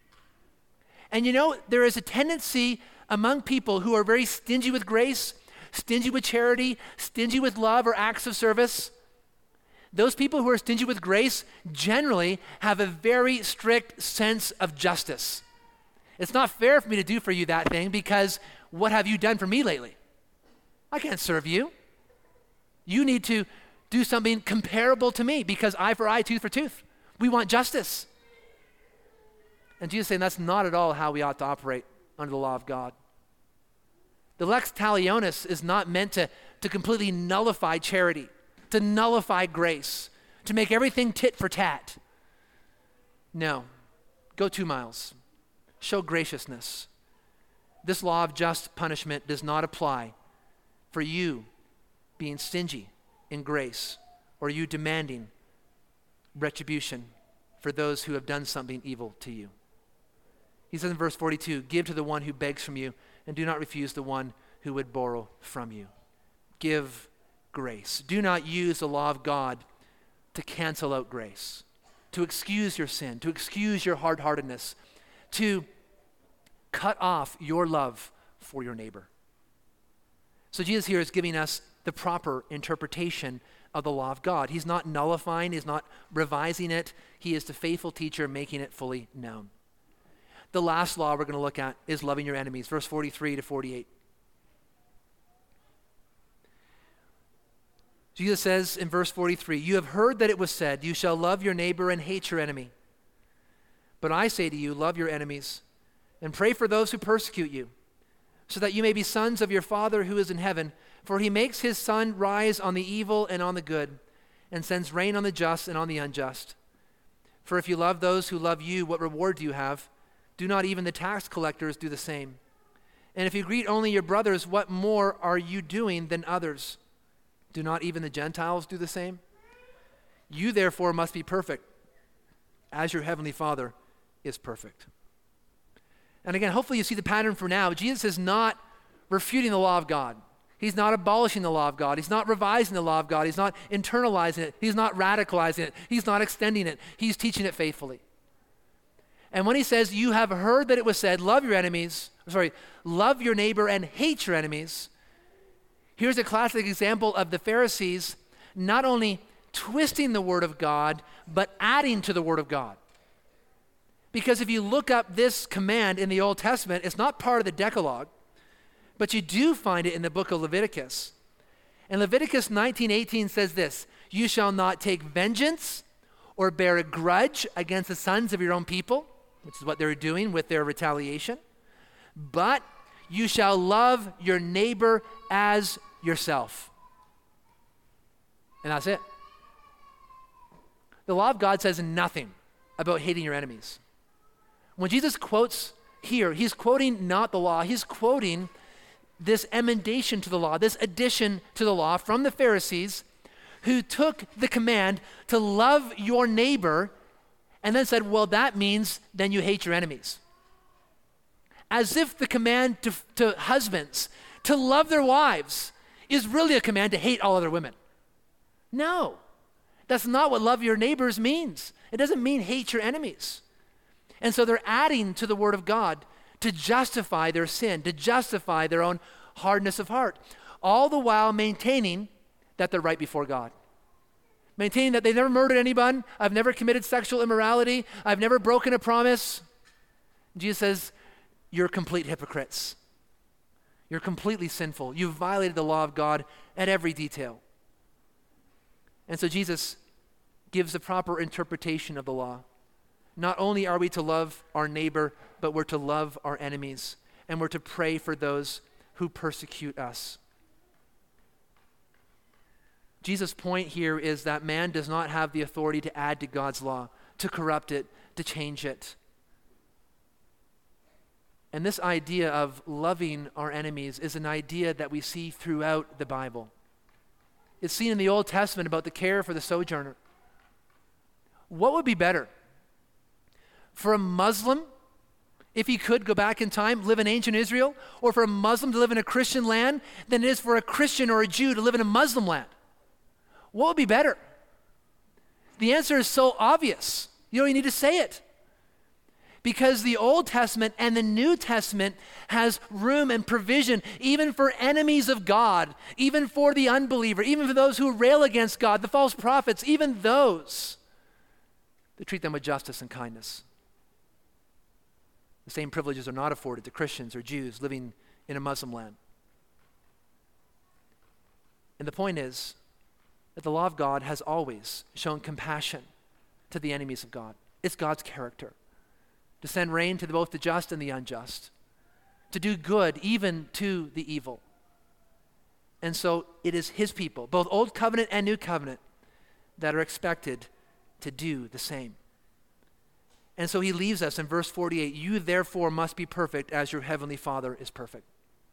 Speaker 1: And you know, there is a tendency among people who are very stingy with grace, stingy with charity, stingy with love or acts of service. Those people who are stingy with grace generally have a very strict sense of justice. It's not fair for me to do for you that thing because what have you done for me lately? I can't serve you. You need to do something comparable to me because eye for eye, tooth for tooth. We want justice. And Jesus is saying that's not at all how we ought to operate under the law of God. The lex talionis is not meant to, to completely nullify charity, to nullify grace, to make everything tit for tat. No, go two miles. Show graciousness. This law of just punishment does not apply for you being stingy in grace or you demanding retribution for those who have done something evil to you. He says in verse forty-two, give to the one who begs from you and do not refuse the one who would borrow from you. Give grace. Do not use the law of God to cancel out grace, to excuse your sin, to excuse your hard-heartedness, to cut off your love for your neighbor. So Jesus here is giving us the proper interpretation of the law of God. He's not nullifying, he's not revising it. He is the faithful teacher making it fully known. The last law we're going to look at is loving your enemies, verse forty-three to forty-eight. Jesus says in verse forty-three, you have heard that it was said, you shall love your neighbor and hate your enemy. But I say to you, love your enemies and pray for those who persecute you, so that you may be sons of your Father who is in heaven. For he makes his sun rise on the evil and on the good, and sends rain on the just and on the unjust. For if you love those who love you, what reward do you have? Do not even the tax collectors do the same? And if you greet only your brothers, what more are you doing than others? Do not even the Gentiles do the same? You therefore must be perfect, as your heavenly Father is perfect. And again, hopefully you see the pattern for now. Jesus is not refuting the law of God. He's not abolishing the law of God. He's not revising the law of God. He's not internalizing it. He's not radicalizing it. He's not extending it. He's teaching it faithfully. And when he says, you have heard that it was said, love your enemies, sorry, love your neighbor and hate your enemies, here's a classic example of the Pharisees not only twisting the word of God, but adding to the word of God. Because if you look up this command in the Old Testament, it's not part of the Decalogue, but you do find it in the book of Leviticus. And Leviticus nineteen eighteen says this, you shall not take vengeance or bear a grudge against the sons of your own people, which is what they're doing with their retaliation, but you shall love your neighbor as yourself. And that's it. The law of God says nothing about hating your enemies. When Jesus quotes here, he's quoting not the law, he's quoting this emendation to the law, this addition to the law from the Pharisees who took the command to love your neighbor and then said, well, that means then you hate your enemies. As if the command to, to husbands to love their wives is really a command to hate all other women. No, that's not what love your neighbors means. It doesn't mean hate your enemies. And so they're adding to the word of God to justify their sin, to justify their own hardness of heart, all the while maintaining that they're right before God. Maintaining that they've never murdered anyone, I've never committed sexual immorality, I've never broken a promise. Jesus says, you're complete hypocrites. You're completely sinful. You've violated the law of God at every detail. And so Jesus gives the proper interpretation of the law. Not only are we to love our neighbor, but we're to love our enemies, and we're to pray for those who persecute us. Jesus' point here is that man does not have the authority to add to God's law, to corrupt it, to change it. And this idea of loving our enemies is an idea that we see throughout the Bible. It's seen in the Old Testament about the care for the sojourner. What would be better? For a Muslim, if he could go back in time, live in ancient Israel, or for a Muslim to live in a Christian land than it is for a Christian or a Jew to live in a Muslim land? What would be better? The answer is so obvious. You don't even need to say it. Because the Old Testament and the New Testament has room and provision even for enemies of God, even for the unbeliever, even for those who rail against God, the false prophets, even those. They treat them with justice and kindness. The same privileges are not afforded to Christians or Jews living in a Muslim land. And the point is that the law of God has always shown compassion to the enemies of God. It's God's character to send rain to both the just and the unjust, to do good even to the evil. And so it is his people, both Old Covenant and New Covenant, that are expected to do the same. And so he leaves us in verse forty-eight, you therefore must be perfect as your heavenly Father is perfect.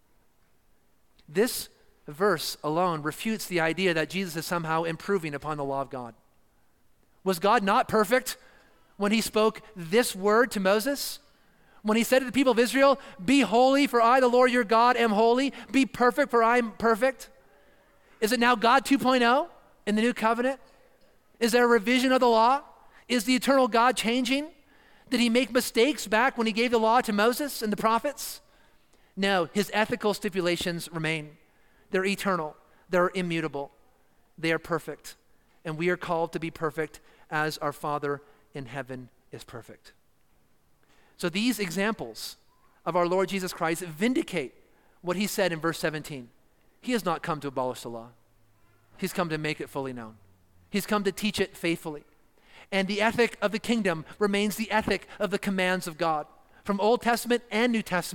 Speaker 1: This verse alone refutes the idea that Jesus is somehow improving upon the law of God. Was God not perfect when he spoke this word to Moses? When he said to the people of Israel, be holy for I, the Lord your God, am holy. Be perfect for I am perfect. Is it now God two point oh in the new covenant? Is there a revision of the law? Is the eternal God changing? Did he make mistakes back when he gave the law to Moses and the prophets? No, his ethical stipulations remain. They're eternal. They're immutable. They are perfect. And we are called to be perfect as our Father in heaven is perfect. So these examples of our Lord Jesus Christ vindicate what he said in verse seventeen. He has not come to abolish the law. He's come to make it fully known. He's come to teach it faithfully. And the ethic of the kingdom remains the ethic of the commands of God from Old Testament and New Testament.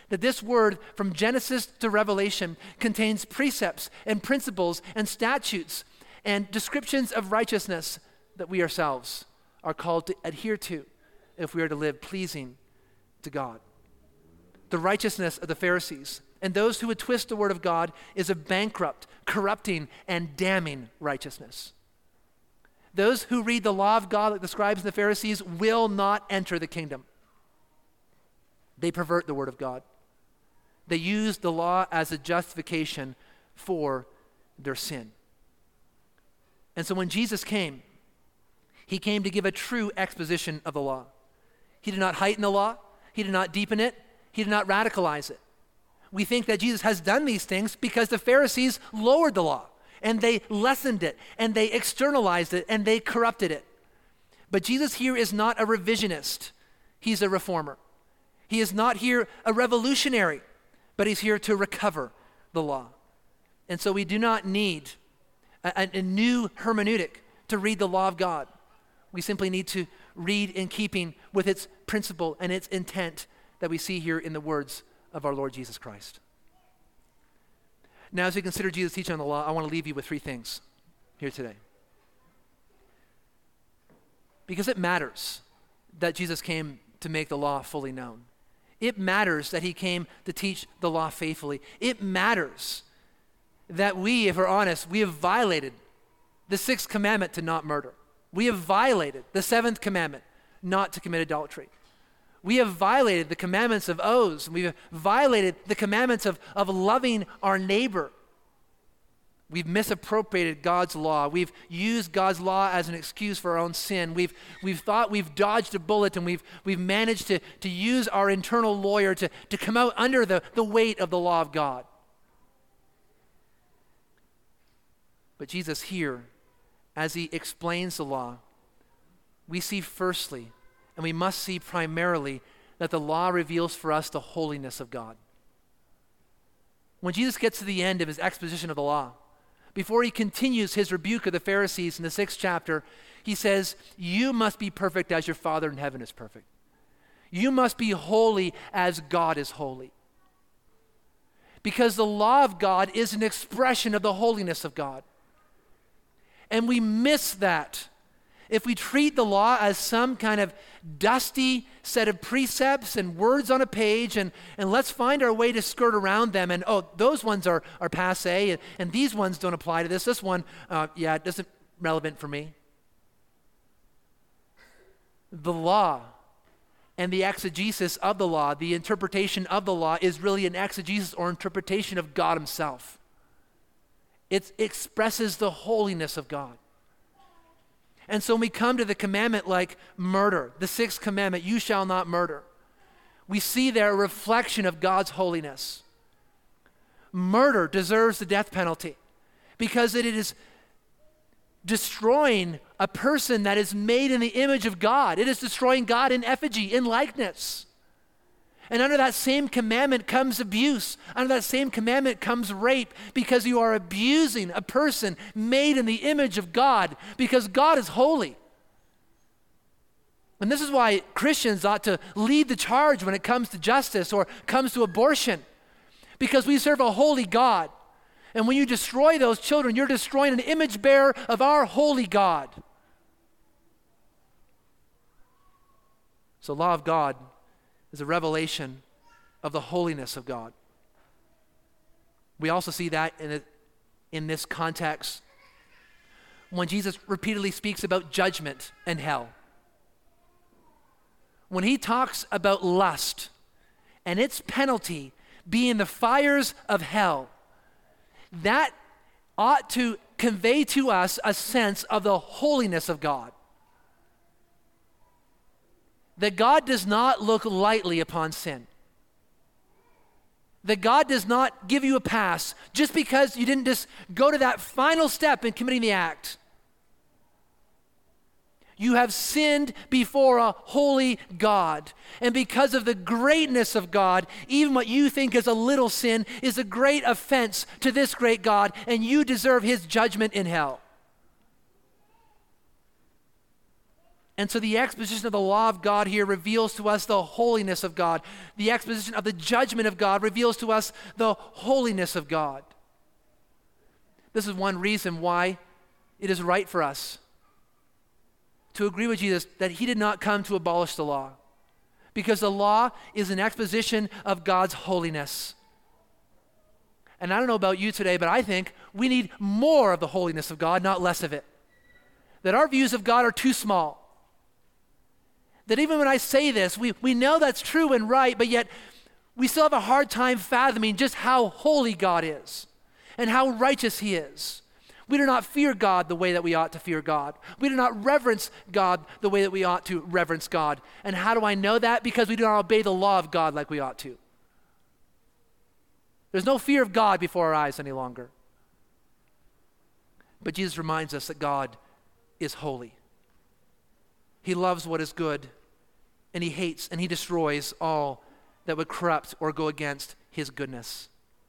Speaker 1: that this word from Genesis to Revelation contains precepts and principles and statutes and descriptions of righteousness that we ourselves are called to adhere to if we are to live pleasing to God. The righteousness of the Pharisees and those who would twist the word of God is a bankrupt, corrupting, and damning righteousness. Those who read the law of God like the scribes and the Pharisees will not enter the kingdom. They pervert the word of God. They use the law as a justification for their sin. And so when Jesus came, he came to give a true exposition of the law. He did not heighten the law. He did not deepen it. He did not radicalize it. We think that Jesus has done these things because the Pharisees lowered the law and they lessened it and they externalized it and they corrupted it. But Jesus here is not a revisionist. He's a reformer. He is not here a revolutionary, but he's here to recover the law. And so we do not need a, a new hermeneutic to read the law of God. We simply need to read in keeping with its principle and its intent that we see here in the words of our Lord Jesus Christ. Now, as we consider Jesus' teaching on the law, I want to leave you with three things here today. Because it matters that Jesus came to make the law fully known. It matters that he came to teach the law faithfully. It matters that we, if we're honest, we have violated the sixth commandment to not murder. We have violated the seventh commandment not to commit adultery. We have violated the commandments of oaths. We have violated the commandments of, of loving our neighbor. We've misappropriated God's law. We've used God's law as an excuse for our own sin. We've, we've thought we've dodged a bullet, and we've, we've managed to, to use our internal lawyer to, to come out under the, the weight of the law of God. But Jesus here, as he explains the law, we see firstly, and we must see primarily, that the law reveals for us the holiness of God. When Jesus gets to the end of his exposition of the law, before he continues his rebuke of the Pharisees in the sixth chapter, he says, you must be perfect as your Father in heaven is perfect. You must be holy as God is holy. Because the law of God is an expression of the holiness of God. And we miss that if we treat the law as some kind of dusty set of precepts and words on a page, and, and let's find our way to skirt around them, and oh, those ones are, are passe, and, and these ones don't apply to this. This one, uh, yeah, it isn't relevant for me. The law and the exegesis of the law, the interpretation of the law, is really an exegesis or interpretation of God himself. It expresses the holiness of God. And so when we come to the commandment like murder, the sixth commandment, you shall not murder, we see there a reflection of God's holiness. Murder deserves the death penalty because it is destroying a person that is made in the image of God. It is destroying God in effigy, in likeness. And under that same commandment comes abuse. Under that same commandment comes rape, because you are abusing a person made in the image of God, because God is holy. And this is why Christians ought to lead the charge when it comes to justice or comes to abortion, because we serve a holy God. And when you destroy those children, you're destroying an image bearer of our holy God. So, law of God is a revelation of the holiness of God. We also see that in, a, in this context when Jesus repeatedly speaks about judgment and hell. When he talks about lust and its penalty being the fires of hell, that ought to convey to us a sense of the holiness of God. That God does not look lightly upon sin. That God does not give you a pass just because you didn't just go to that final step in committing the act. You have sinned before a holy God. And because of the greatness of God, even what you think is a little sin is a great offense to this great God, and you deserve his judgment in hell. And so the exposition of the law of God here reveals to us the holiness of God. The exposition of the judgment of God reveals to us the holiness of God. This is one reason why it is right for us to agree with Jesus that he did not come to abolish the law, because the law is an exposition of God's holiness. And I don't know about you today, but I think we need more of the holiness of God, not less of it. That our views of God are too small. That even when I say this, we, we know that's true and right, but yet we still have a hard time fathoming just how holy God is and how righteous he is. We do not fear God the way that we ought to fear God. We do not reverence God the way that we ought to reverence God. And how do I know that? Because we do not obey the law of God like we ought to. There's no fear of God before our eyes any longer. But Jesus reminds us that God is holy. He loves what is good, and he hates and he destroys all that would corrupt or go against his goodness.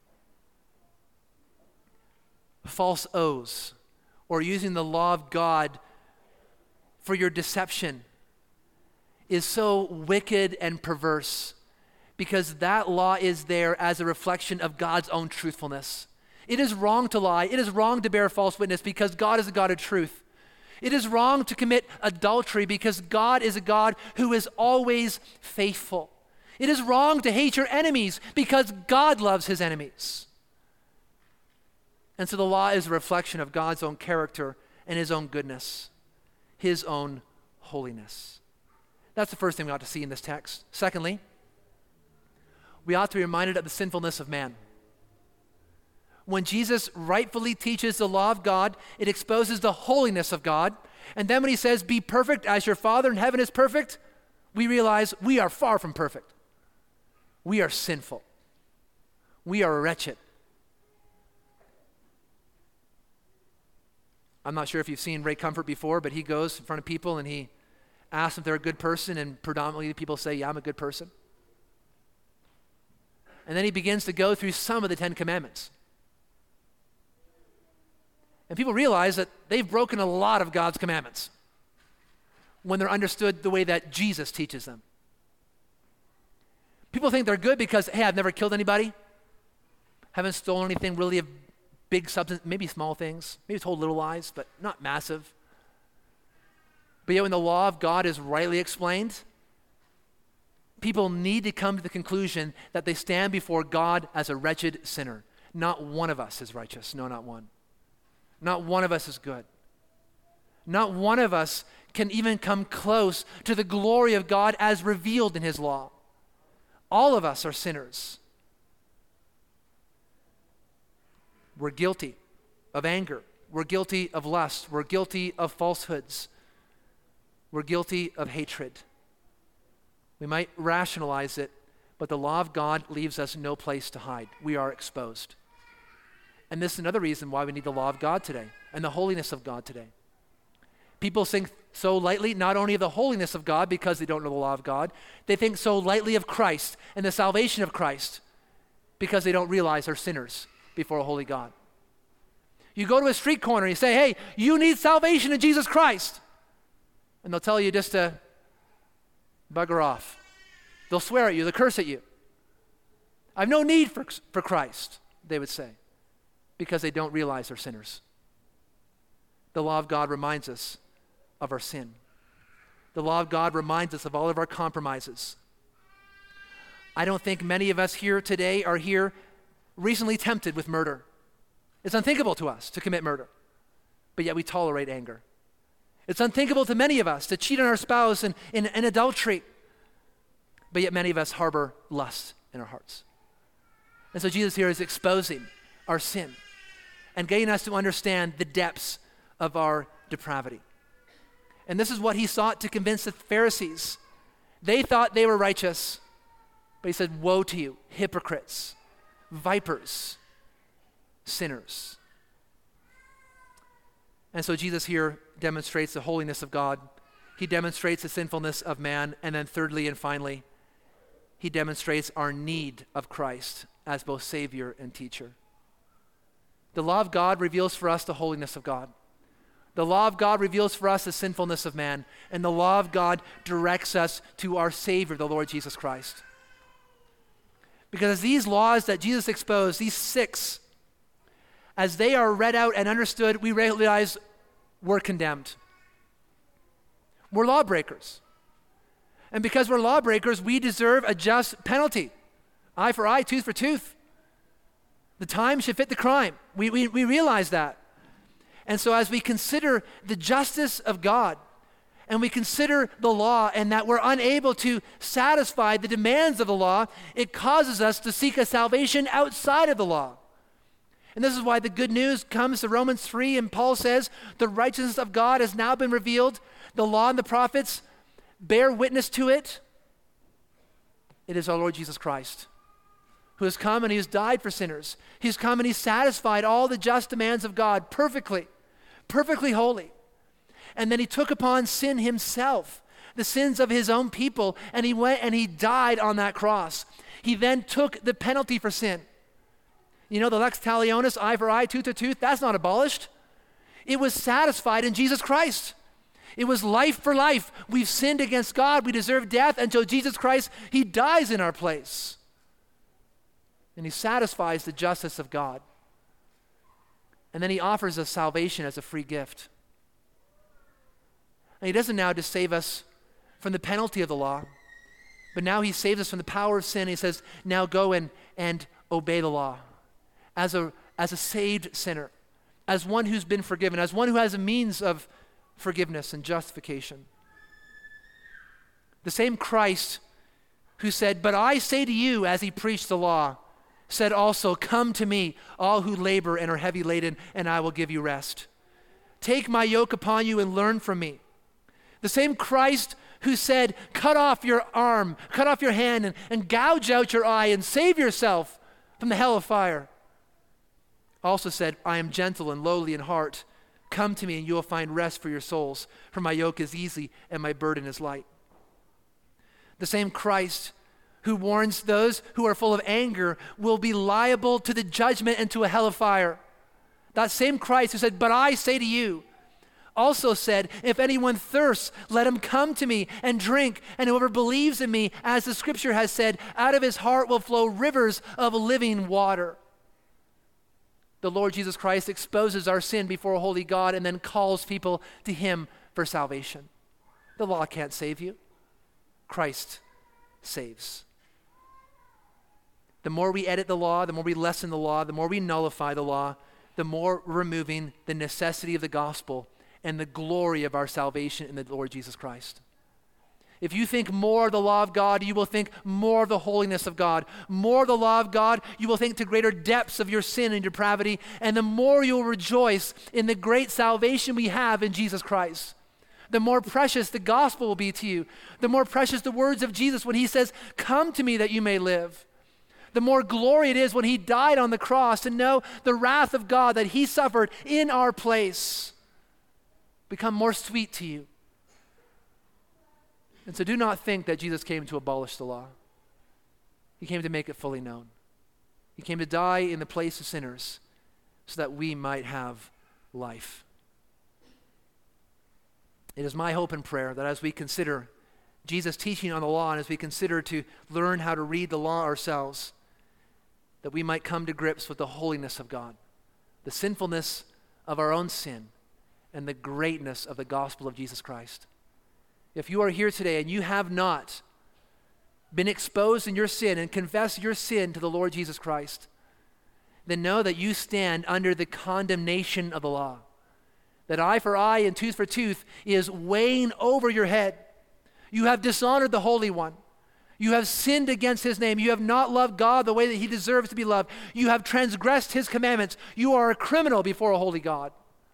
Speaker 1: False oaths, or using the law of God for your deception, is so wicked and perverse, because that law is there as a reflection of God's own truthfulness. It is wrong to lie. It is wrong to bear false witness, because God is a God of truth. It is wrong to commit adultery, because God is a God who is always faithful. It is wrong to hate your enemies, because God loves his enemies. And so the law is a reflection of God's own character and his own goodness, his own holiness. That's the first thing we ought to see in this text. Secondly, we ought to be reminded of the sinfulness of man. When Jesus rightfully teaches the law of God, it exposes the holiness of God. And then when he says, be perfect as your Father in heaven is perfect, we realize we are far from perfect. We are sinful. We are wretched. I'm not sure if you've seen Ray Comfort before, but he goes in front of people and he asks if they're a good person, and predominantly people say, yeah, I'm a good person. And then he begins to go through some of the Ten Commandments. And people realize that they've broken a lot of God's commandments when they're understood the way that Jesus teaches them. People think they're good because, hey, I've never killed anybody, haven't stolen anything really of big substance, maybe small things, maybe told little lies, but not massive. But yet when the law of God is rightly explained, people need to come to the conclusion that they stand before God as a wretched sinner. Not one of us is righteous. No, not one. Not one of us is good. Not one of us can even come close to the glory of God as revealed in his law. All of us are sinners. We're guilty of anger. We're guilty of lust. We're guilty of falsehoods. We're guilty of hatred. We might rationalize it, but the law of God leaves us no place to hide. We are exposed. And this is another reason why we need the law of God today and the holiness of God today. People think so lightly not only of the holiness of God because they don't know the law of God, they think so lightly of Christ and the salvation of Christ because they don't realize they're sinners before a holy God. You go to a street corner and you say, hey, you need salvation in Jesus Christ. And they'll tell you just to bugger off. They'll swear at you, they'll curse at you. I have no need for, for Christ, they would say, because they don't realize they're sinners. The law of God reminds us of our sin. The law of God reminds us of all of our compromises. I don't think many of us here today are here recently tempted with murder. It's unthinkable to us to commit murder, but yet we tolerate anger. It's unthinkable to many of us to cheat on our spouse in, in, in adultery, but yet many of us harbor lust in our hearts. And so Jesus here is exposing our sin and getting us to understand the depths of our depravity. And this is what he sought to convince the Pharisees. They thought they were righteous, but he said, woe to you, hypocrites, vipers, sinners. And so Jesus here demonstrates the holiness of God. He demonstrates the sinfulness of man. And then thirdly and finally, he demonstrates our need of Christ as both Savior and teacher. The law of God reveals for us the holiness of God. The law of God reveals for us the sinfulness of man, and the law of God directs us to our Savior, the Lord Jesus Christ. Because these laws that Jesus exposed, these six, as they are read out and understood, we realize we're condemned. We're lawbreakers. And because we're lawbreakers, we deserve a just penalty. Eye for eye, tooth for tooth. The time should fit the crime. We, we, we realize that. And so as we consider the justice of God, and we consider the law and that we're unable to satisfy the demands of the law, it causes us to seek a salvation outside of the law. And this is why the good news comes to Romans three, and Paul says, the righteousness of God has now been revealed. The law and the prophets bear witness to it. It is our Lord Jesus Christ, who has come and he has died for sinners. He's come and he's satisfied all the just demands of God perfectly, perfectly holy. And then he took upon sin himself, the sins of his own people, and he went and he died on that cross. He then took the penalty for sin. You know, the lex talionis, eye for eye, tooth for tooth, that's not abolished. It was satisfied in Jesus Christ. It was life for life. We've sinned against God. We deserve death until Jesus Christ, he dies in our place. And he satisfies the justice of God. And then he offers us salvation as a free gift. And he doesn't now just save us from the penalty of the law, but now he saves us from the power of sin. He says, now go and, and obey the law as a, as a saved sinner, as one who's been forgiven, as one who has a means of forgiveness and justification. The same Christ who said, but I say to you, as he preached the law, said also, come to me, all who labor and are heavy laden, and I will give you rest. Take my yoke upon you and learn from me. The same Christ who said, cut off your arm, cut off your hand, and, and gouge out your eye and save yourself from the hell of fire, also said, I am gentle and lowly in heart. Come to me and you will find rest for your souls, for my yoke is easy and my burden is light. The same Christ who warns those who are full of anger will be liable to the judgment and to a hell of fire. That same Christ who said, but I say to you, also said, if anyone thirsts, let him come to me and drink, and whoever believes in me, as the scripture has said, out of his heart will flow rivers of living water. The Lord Jesus Christ exposes our sin before a holy God and then calls people to him for salvation. The law can't save you. Christ saves. The more we edit the law, the more we lessen the law, the more we nullify the law, the more we're removing the necessity of the gospel and the glory of our salvation in the Lord Jesus Christ. If you think more of the law of God, you will think more of the holiness of God. More of the law of God, you will think to greater depths of your sin and depravity, and the more you will rejoice in the great salvation we have in Jesus Christ. The more precious the gospel will be to you. The more precious the words of Jesus when he says, come to me that you may live. The more glory it is when he died on the cross to know the wrath of God that he suffered in our place become more sweet to you. And so do not think that Jesus came to abolish the law. He came to make it fully known. He came to die in the place of sinners so that we might have life. It is my hope and prayer that as we consider Jesus' teaching on the law and as we consider to learn how to read the law ourselves, that we might come to grips with the holiness of God, the sinfulness of our own sin, and the greatness of the gospel of Jesus Christ. If you are here today and you have not been exposed in your sin and confessed your sin to the Lord Jesus Christ, then know that you stand under the condemnation of the law. That eye for eye and tooth for tooth is weighing over your head. You have dishonored the Holy One. You have sinned against his name. You have not loved God the way that he deserves to be loved. You have transgressed his commandments. You are a criminal before a holy God.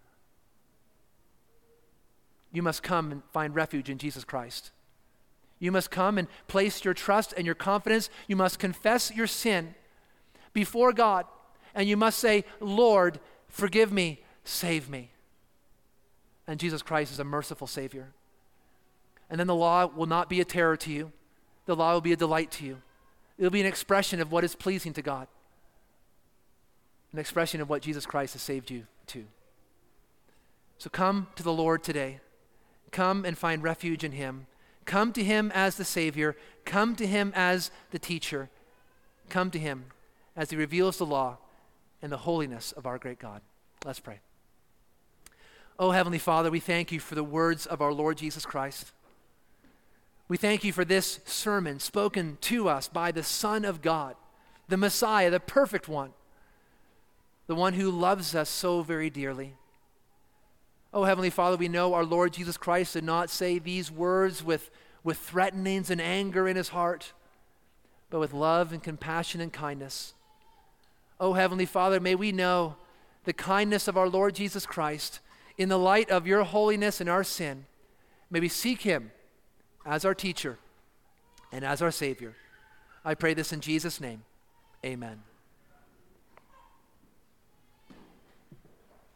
Speaker 1: You must come and find refuge in Jesus Christ. You must come and place your trust and your confidence. You must confess your sin before God, and you must say, Lord, forgive me, save me. And Jesus Christ is a merciful Savior. And then the law will not be a terror to you. The law will be a delight to you. It will be an expression of what is pleasing to God, an expression of what Jesus Christ has saved you to. So come to the Lord today. Come and find refuge in him. Come to him as the Savior. Come to him as the teacher. Come to him as he reveals the law and the holiness of our great God. Let's pray. Oh, Heavenly Father, we thank you for the words of our Lord Jesus Christ. We thank you for this sermon spoken to us by the Son of God, the Messiah, the perfect one, the one who loves us so very dearly. Oh, Heavenly Father, we know our Lord Jesus Christ did not say these words with, with threatenings and anger in his heart, but with love and compassion and kindness. Oh, Heavenly Father, may we know the kindness of our Lord Jesus Christ in the light of your holiness and our sin. May we seek him as our teacher and as our Savior. I pray this in Jesus' name. Amen.